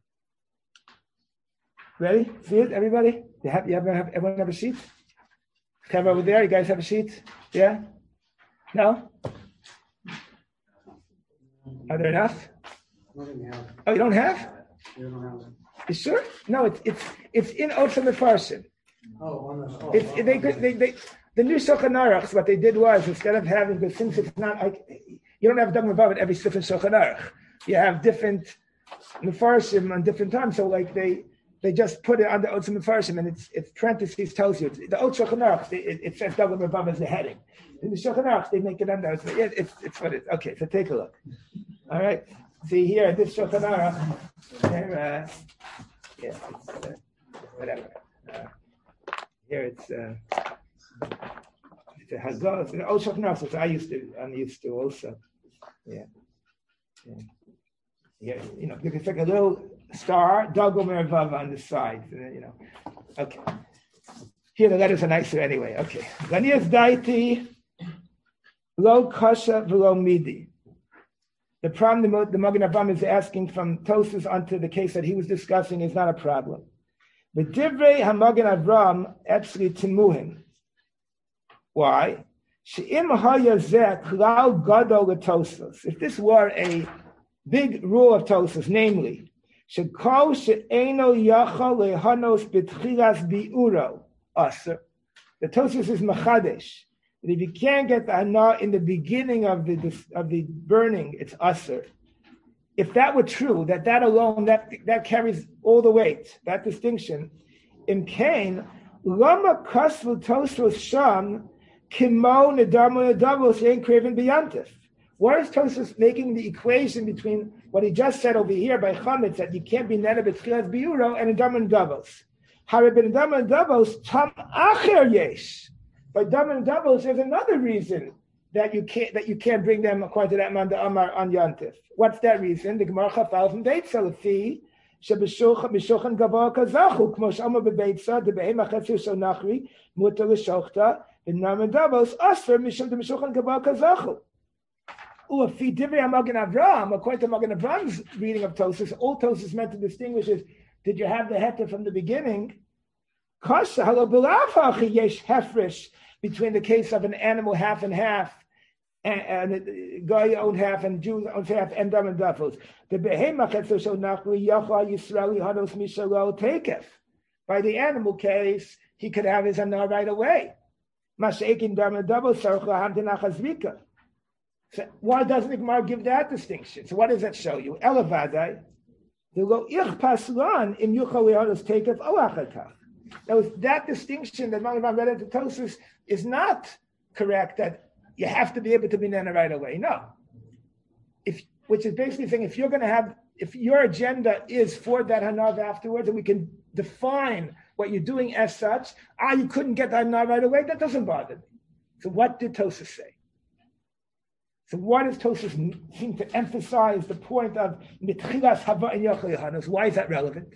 Ready? See it, everybody? Everyone have a sheet? Come over there. You guys have a sheet? Yeah? No? Are there enough? Oh, you don't have? You sure? No, it's in Osim Mefarshim. The new Shulchan Aruch, what they did was, instead of having, because since it's not like, you don't have Gedolei Mervava at every different Shulchan Aruch. You have different Mefarshim on different times. So like they just put it under Osim Mefarshim, and it's parentheses tells you. The old Shulchan Aruch, it says Gedolei Mervava as the heading. In the Shulchan Aruch, they make it under. It's what it is. Okay, so take a look. All right. See here, this Shulchan Aruch, whatever. Here it's a Haggalos. The old Shulchan Aruch, I'm used to also. Yeah. Yeah, you can take a little star, Gedolei Mervava on the side, Okay. Here the letters are nicer anyway. Okay. Ganias daiti lo kasha v'lo midi. The problem the Magen Avraham is asking from Tosfos onto the case that he was discussing is not a problem. But divrei HaMagen Avraham actually timuhin. Why? She'im haya zeh klal gadol leTosfos. If this were a big rule of Tosfos, namely, shekol she'eno yachal lehanos b'tchilas bi'uro aser. The Tosfos is machadesh. And if you can't get the hana in the beginning of the burning, it's aser. If that were true, that alone, that carries all the weight, that distinction. In Cain, lama kasvu Tosfos sham kimo nedarmo nedavos ein kreven biyantif. Why is Tosfos making the equation between what he just said over here by Chametz, that you can't be neder b'tchilas biuro, and nedarmo nedavos? Harei nedarmo nedavos tam acher yesh. By Dam and Davos, there's another reason that you can't bring them according to that man the Amar on Yantif. What's that reason? The Gemara Chafal from Beitza lefi shebeshulchan gavoa kazachu kmo sh'amar bebeitza debehema chetzu shonachri mutar l'shochta v'nam and Davos aser mishum debeshulchan gavoa kazachu. U'afi divrei HaMagen Avraham, according to Magen Avraham's reading of Tosfos, all Tosfos meant to distinguish is: did you have the heter from the beginning? Kasha halo b'lav yesh hefresh between the case of an animal half and half, and Goy owned half and Jews owned half, and Dam and Davos. The behemach etzo nachri yachal Yisraeli hados mishalo takef. By the animal case, he could have his hana right away. Masheikin Dam and Davos sarcha hamdinach azrika. So why doesn't the Gemara give that distinction? So what does that show you? Elavadai, the lo ich paslan im yuchal hados takef olachatach. Now, that distinction that Magen Avraham read into Tosfos is not correct, that you have to be able to be nana right away. No. Which is basically saying if your agenda is for that hanav afterwards, and we can define what you're doing as such, you couldn't get that hanav right away, that doesn't bother me. So what did Tosfos say? So why does Tosfos seem to emphasize the point of mitchilas hava and yachal hanos? Why is that relevant?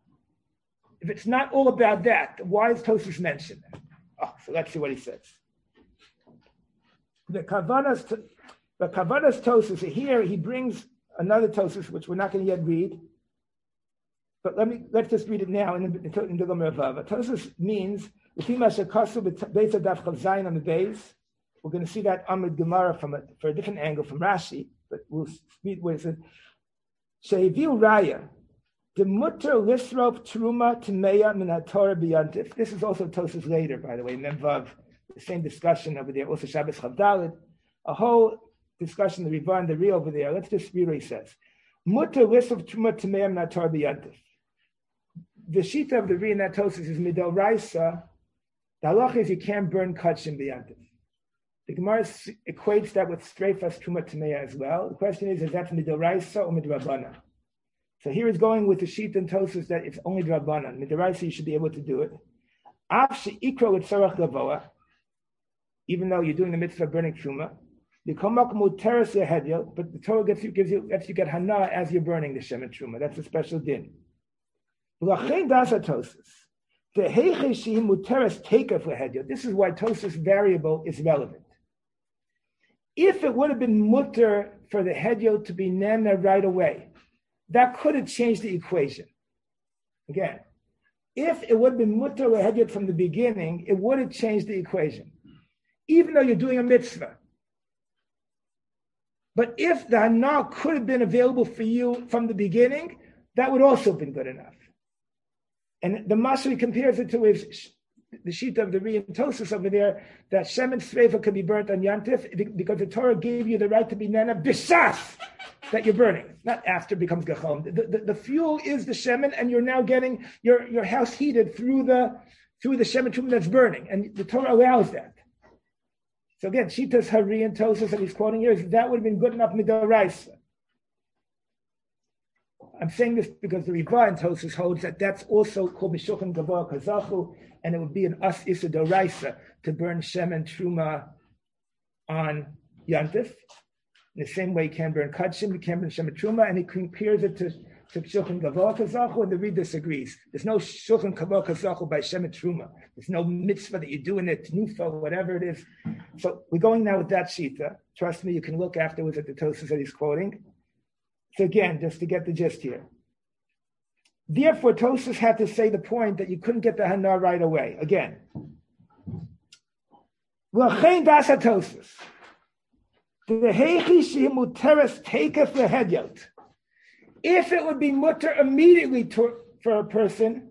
If it's not all about that, why is Tosfos mentioned? So let's see what he says. The Kavanas Tosfos, here he brings another Tosfos, which we're not going to yet read. But let's just read it now in the Gedolei Mervava. Tosfos means, on the base. We're going to see that Amud Gemara for a different angle from Rashi, but we'll read where it says, She'eviu Raya, the mutter lisrov truma tmeya min haTorah biyantif. This is also Tosfos later, by the way, Memvav, the same discussion over there, also Shabbos Chavdalit, a whole discussion, the Riva and the Ri over there. Let's just read what he says. Mutter lisrov truma tmeya min haTorah biyantif. The shita of the Ri in that Tosfos is midoraisa. The halacha is you can't burn kachim biyantif. The Gemara equates that with streifas truma tmeya as well. The question is that midoraisa or midrabana? So here is going with the sheet and Tosfos that it's only Drabanan. Midaraisa, you should be able to do it. Even though you're doing the mitzvah of burning truma. But the Torah lets you get hana as you're burning the Shem and Truma. That's a special din. This is why Tosas variable is relevant. If it would have been mutter for the hedyot to be nena right away, that could have changed the equation. Again, if it would have been mutter or hedyot from the beginning, it would have changed the equation, even though you're doing a mitzvah. But if the hana could have been available for you from the beginning, that would also have been good enough. And the Masri compares it to his, the sheet of the Ri and Tosas over there, that Shem and Sreifa could be burnt on Yantif because the Torah gave you the right to be nena bisas, that you're burning, not after it becomes gachom. The fuel is the shemen, and you're now getting your house heated through the shemen truma that's burning, and the Torah allows that. So again, Shitas Hari and Tosas that he's quoting here, that would have been good enough midoraisa. I'm saying this because the Riva in Tosas holds that that's also called Mishulchan Gavor Kazachu, and it would be an As Issa Doraisa to burn Shem and Truma on Yantif. In the same way, you can burn Kadshim, you can burn Shem and Truma, and he compares it to Shulchan Gavor Kazachu, and the Riva disagrees. There's no Shulchan Gavor Kazachu by Shem and Truma. There's no mitzvah that you do in it, Nufa, whatever it is. So we're going now with that Shita. Trust me, you can look afterwards at the Tosas that he's quoting. So again, just to get the gist here. Therefore, Tosas had to say the point that you couldn't get the hana right away. Again. L'chein das Tosas. The heichi she muteres taketh the hedyot. If it would be mutter immediately for a person,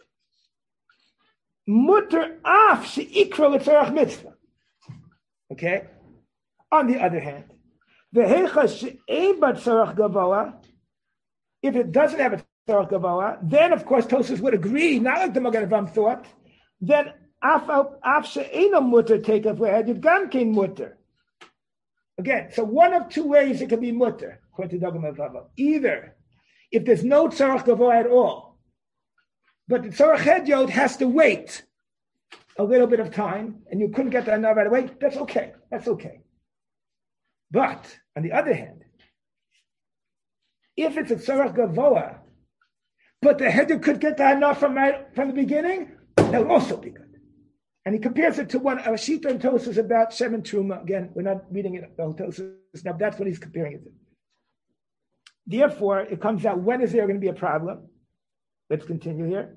mutter af she ikra l'tzorach mitzvah. Okay? On the other hand, the heicha she'ein bat tzorach gavoa, if it doesn't have a tzorach gavoa, then of course Tosas would agree, not like the Magen Avraham thought, then af she'ein mutter taketh lehedyot gam kein mutter. Again, so one of two ways it can be mutter, according to Magen Avraham. Either if there's no tzorach gavoa at all, but the tzorach hedyot has to wait a little bit of time, and you couldn't get the hana right away, that's okay. That's okay. But on the other hand, if it's a tzorach gavoa, but the hedyot could get the hana from the beginning, that would also be good. And he compares it to one a Shita and Tosas about Shem and Truma. Again, we're not reading it about Tosas now. That's what he's comparing it to. Therefore, it comes out, when is there going to be a problem? Let's continue here.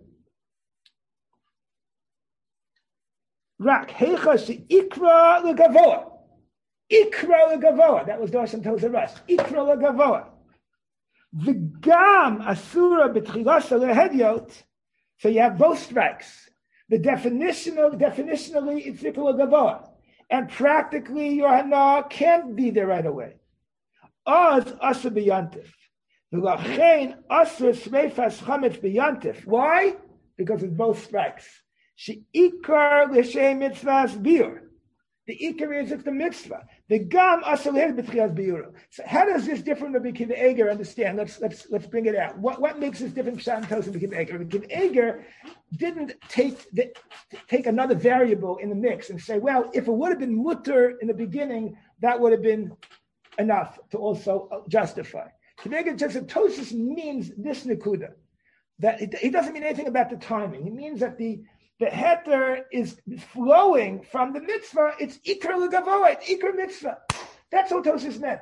Rak heicha she'ikra legavoa. Ikra legavoa. That was Dosh and Tosas Rush. Ikra legavoa. V'gam asura b'tchilasa lehedyot. So you have both strikes. The definitionally, it's ikra legavoa. And practically, your hana can't be there right away. Oz asa b'yantif. V'lachein asa smeifas chametz b'yantif. Why? Because it's both strikes. She'ikar l'shem mitzvahs biur. The ikar is it's the mitzvah. The gam asa lehed b'tchilas biur. So how does this different from Kiv Eger understand? Let's bring it out. What makes this different from Pshat and Tosas and Kiv Eger? Kiv Eger didn't take another variable in the mix and say, well, if it would have been mutter in the beginning, that would have been enough to also justify. Kiv Eger just said Tosas means this nekuda. That he doesn't mean anything about the timing. He means that the heter is flowing from the mitzvah. It's ikar legavoa. It's ikar mitzvah. That's what Tosas meant.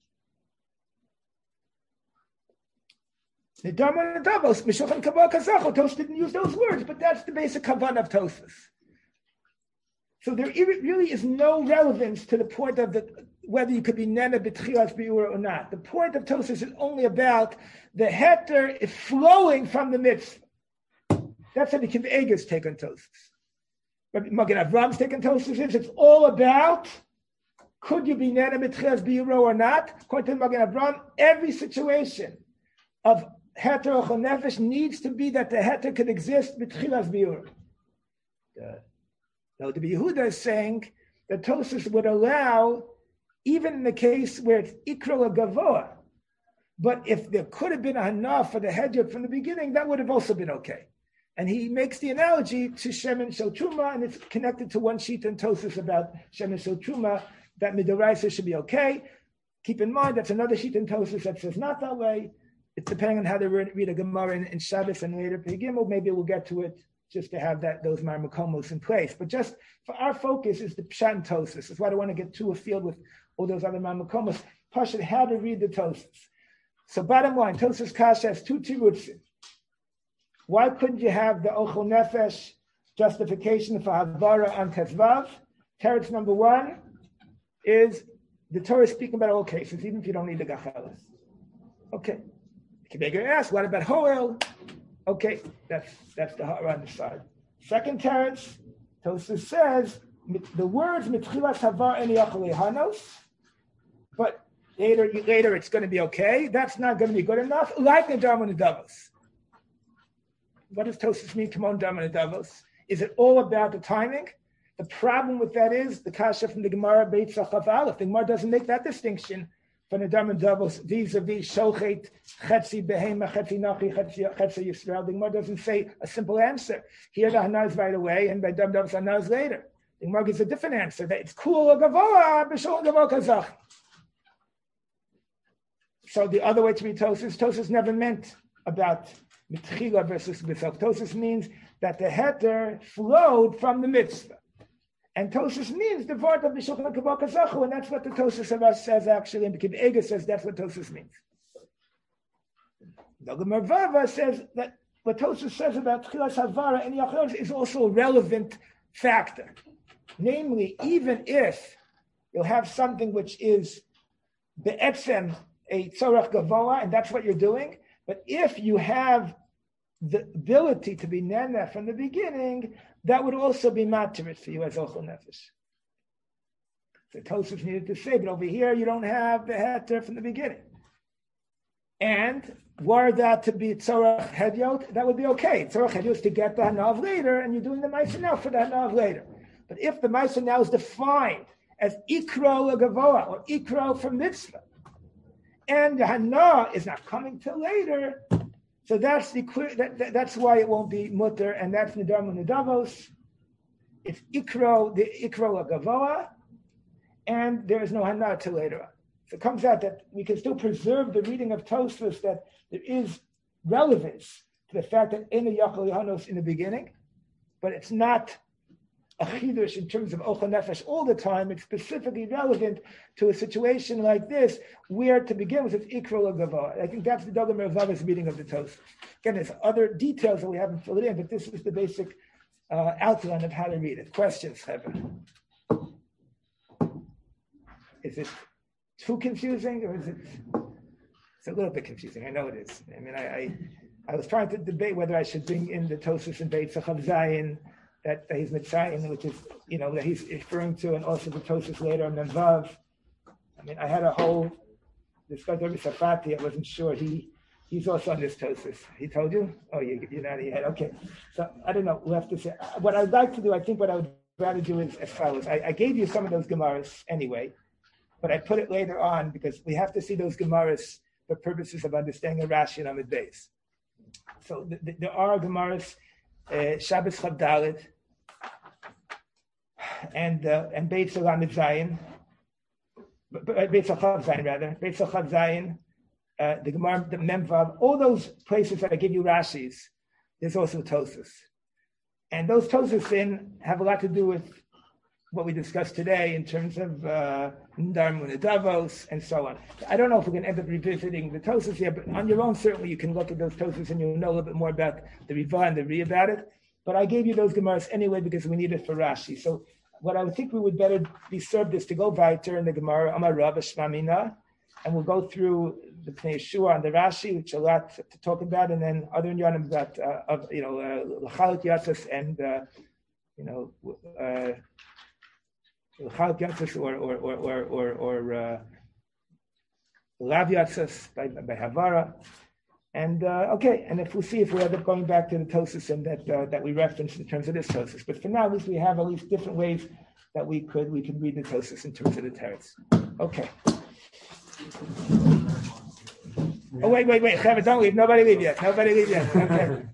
The Dharma and Davos, Mishulchan Gavor Kazachu, Tosas didn't use those words, but that's the basic kavanah of Tosas. So there really is no relevance to the point of whether you could be nena b'tchilas biur or not. The point of Tosas is only about the heter is flowing from the mitzvah. That's how the Kiv Eger's take on Tosas. But Magen Avraham's take on Tosas is it's all about could you be nena b'tchilas biur or not. According to Magen Avraham, every situation of heter or nefesh needs to be that the heter could exist b'tchilas biur. Now, the Yehuda is saying that Tosas would allow, even in the case where it's ikra gavoa, but if there could have been a hana for the hedyot from the beginning, that would have also been okay. And he makes the analogy to Shem and Shel Truma, and it's connected to one sheet in Tosas about Shem and Shel Truma, that Midoraisa should be okay. Keep in mind, that's another sheet in Tosfos that says not that way. It's depending on how they read a Gemara in Shabbos and later Pegimel. Maybe we'll get to it just to have those Marmakomos in place. But just for our focus is the Pshat and Tosfos. That's why I don't want to get too afield with all those other Marmakomos. Pashat, how to read the Tosfos. So bottom line, Tosfos Kasha has two tirutzim. Why couldn't you have the Ochel Nefesh justification for Havara on Tezvav? Teretz number one is the Torah is speaking about all cases, even if you don't need the Gachalas. Okay. Kibbutz asks, what about Hoel? Okay, that's the Hara on the side. Second teretz, Tosfos says the words Mitchilas Havar Eni Yachal Lehanos, but later it's going to be okay. That's not going to be good enough. Like Nadam and Nedavos. What does Tosfos mean? Timon Dam and Nedavos. Is it all about the timing? The problem with that is the kasha from the Gemara Beit Zachav Aleph. The Gemara doesn't make that distinction for Nadam and Davos vis-a-vis Shochet Chetzi Behema Chetzi Nachi Chetzi Yisrael. The Gemara doesn't say a simple answer. Here the Hana is right away, and by Dam Davos Hana is later. The Gemara gives a different answer that it's cool or Gavoa B'Shol Gavoa Kazach. So the other way to read Tosfos never meant about Mitchila versus B'Sof. Tosfos means that the heter flowed from the mitzvah. And Tosfos means the word of the Shulchan Aruch Kazachu, and that's what the Tosfos of us says actually, and the Kibbutz Ega says that's what Tosfos means. The Mervava says that what Tosfos says about Tchilas Havara and Yachos is also a relevant factor. Namely, even if you'll have something which is be'etzem a tzorach gavoa, and that's what you're doing, but if you have the ability to be nana from the beginning, that would also be materit for you as ochel nefesh. So Tosfos needed to say, but over here you don't have the heter from the beginning. And were that to be tzorach hedyot, that would be okay. Tzorach hedyot is to get the hanav later, and you're doing the ma'aser now for the hanav later. But if the ma'aser now is defined as ikro legavoa or ikro for mitzvah, and the hana is not coming till later, so that's that's why it won't be mutter, and that's Nidam and Nidavos. It's ikro, the ikro agavoa, and there is no hana till later on. So it comes out that we can still preserve the reading of Tosfos, that there is relevance to the fact that in the Yachal Yahanos in the beginning, but it's not a chidush in terms of ochel nefesh all the time. It's specifically relevant to a situation like this, where to begin with it's ikro agavoa. I think that's the Dagam Mervava's reading of the Tosfos. Again, there's other details that we haven't filled in, but this is the basic outline of how to read it. Questions, Heaven? Is it too confusing, or is it? It's a little bit confusing. I know it is. I mean, I was trying to debate whether I should bring in the Tosfos and Beit Zachav Zayin that he's Mitzayin, which is, that he's referring to, and also the Tosfos later on Vav. I mean, I had a whole discussion with Safati. I wasn't sure. He's also on this Tosfos. He told you? Oh, you're not in your head. Okay. So I don't know. We'll have to say. What I'd like to do, I think what I would rather do is as follows. I gave you some of those Gemaras anyway, but I put it later on because we have to see those Gemaras for purposes of understanding Rashi and Amud Beis. So there are Gemaras, Shabbos Chav Dalet, and Beit Zachav Zayin, Beit Zachav Zayin, the Gemara, the Memvav, all those places that I give you Rashis, there's also Tosfos. And those Tosfos have a lot to do with what we discussed today in terms of Darmun Davos and so on. I don't know if we're going to end up revisiting the Tosfos here, but on your own, certainly you can look at those Tosfos and you'll know a little bit more about the Riva and the Ri about it. But I gave you those Gemaras anyway because we need it for Rashi. So what I would think we would better be served is to go weiter in the Gemara, Amar Rav Shmamina, and we'll go through the Pnei Yeshua and the Rashi, which a lot to talk about, and then other Inyanim about, L'chalak Yatzis and, L'chalak Yatzis or Lav Yatzis by Havara. And and if we end up going back to the Tosfos and that we referenced in terms of this Tosfos, but for now, at least we have at least different ways that we could read the Tosfos in terms of the teretz. Okay. Oh wait, Chavez, don't leave. Nobody leave yet. Okay.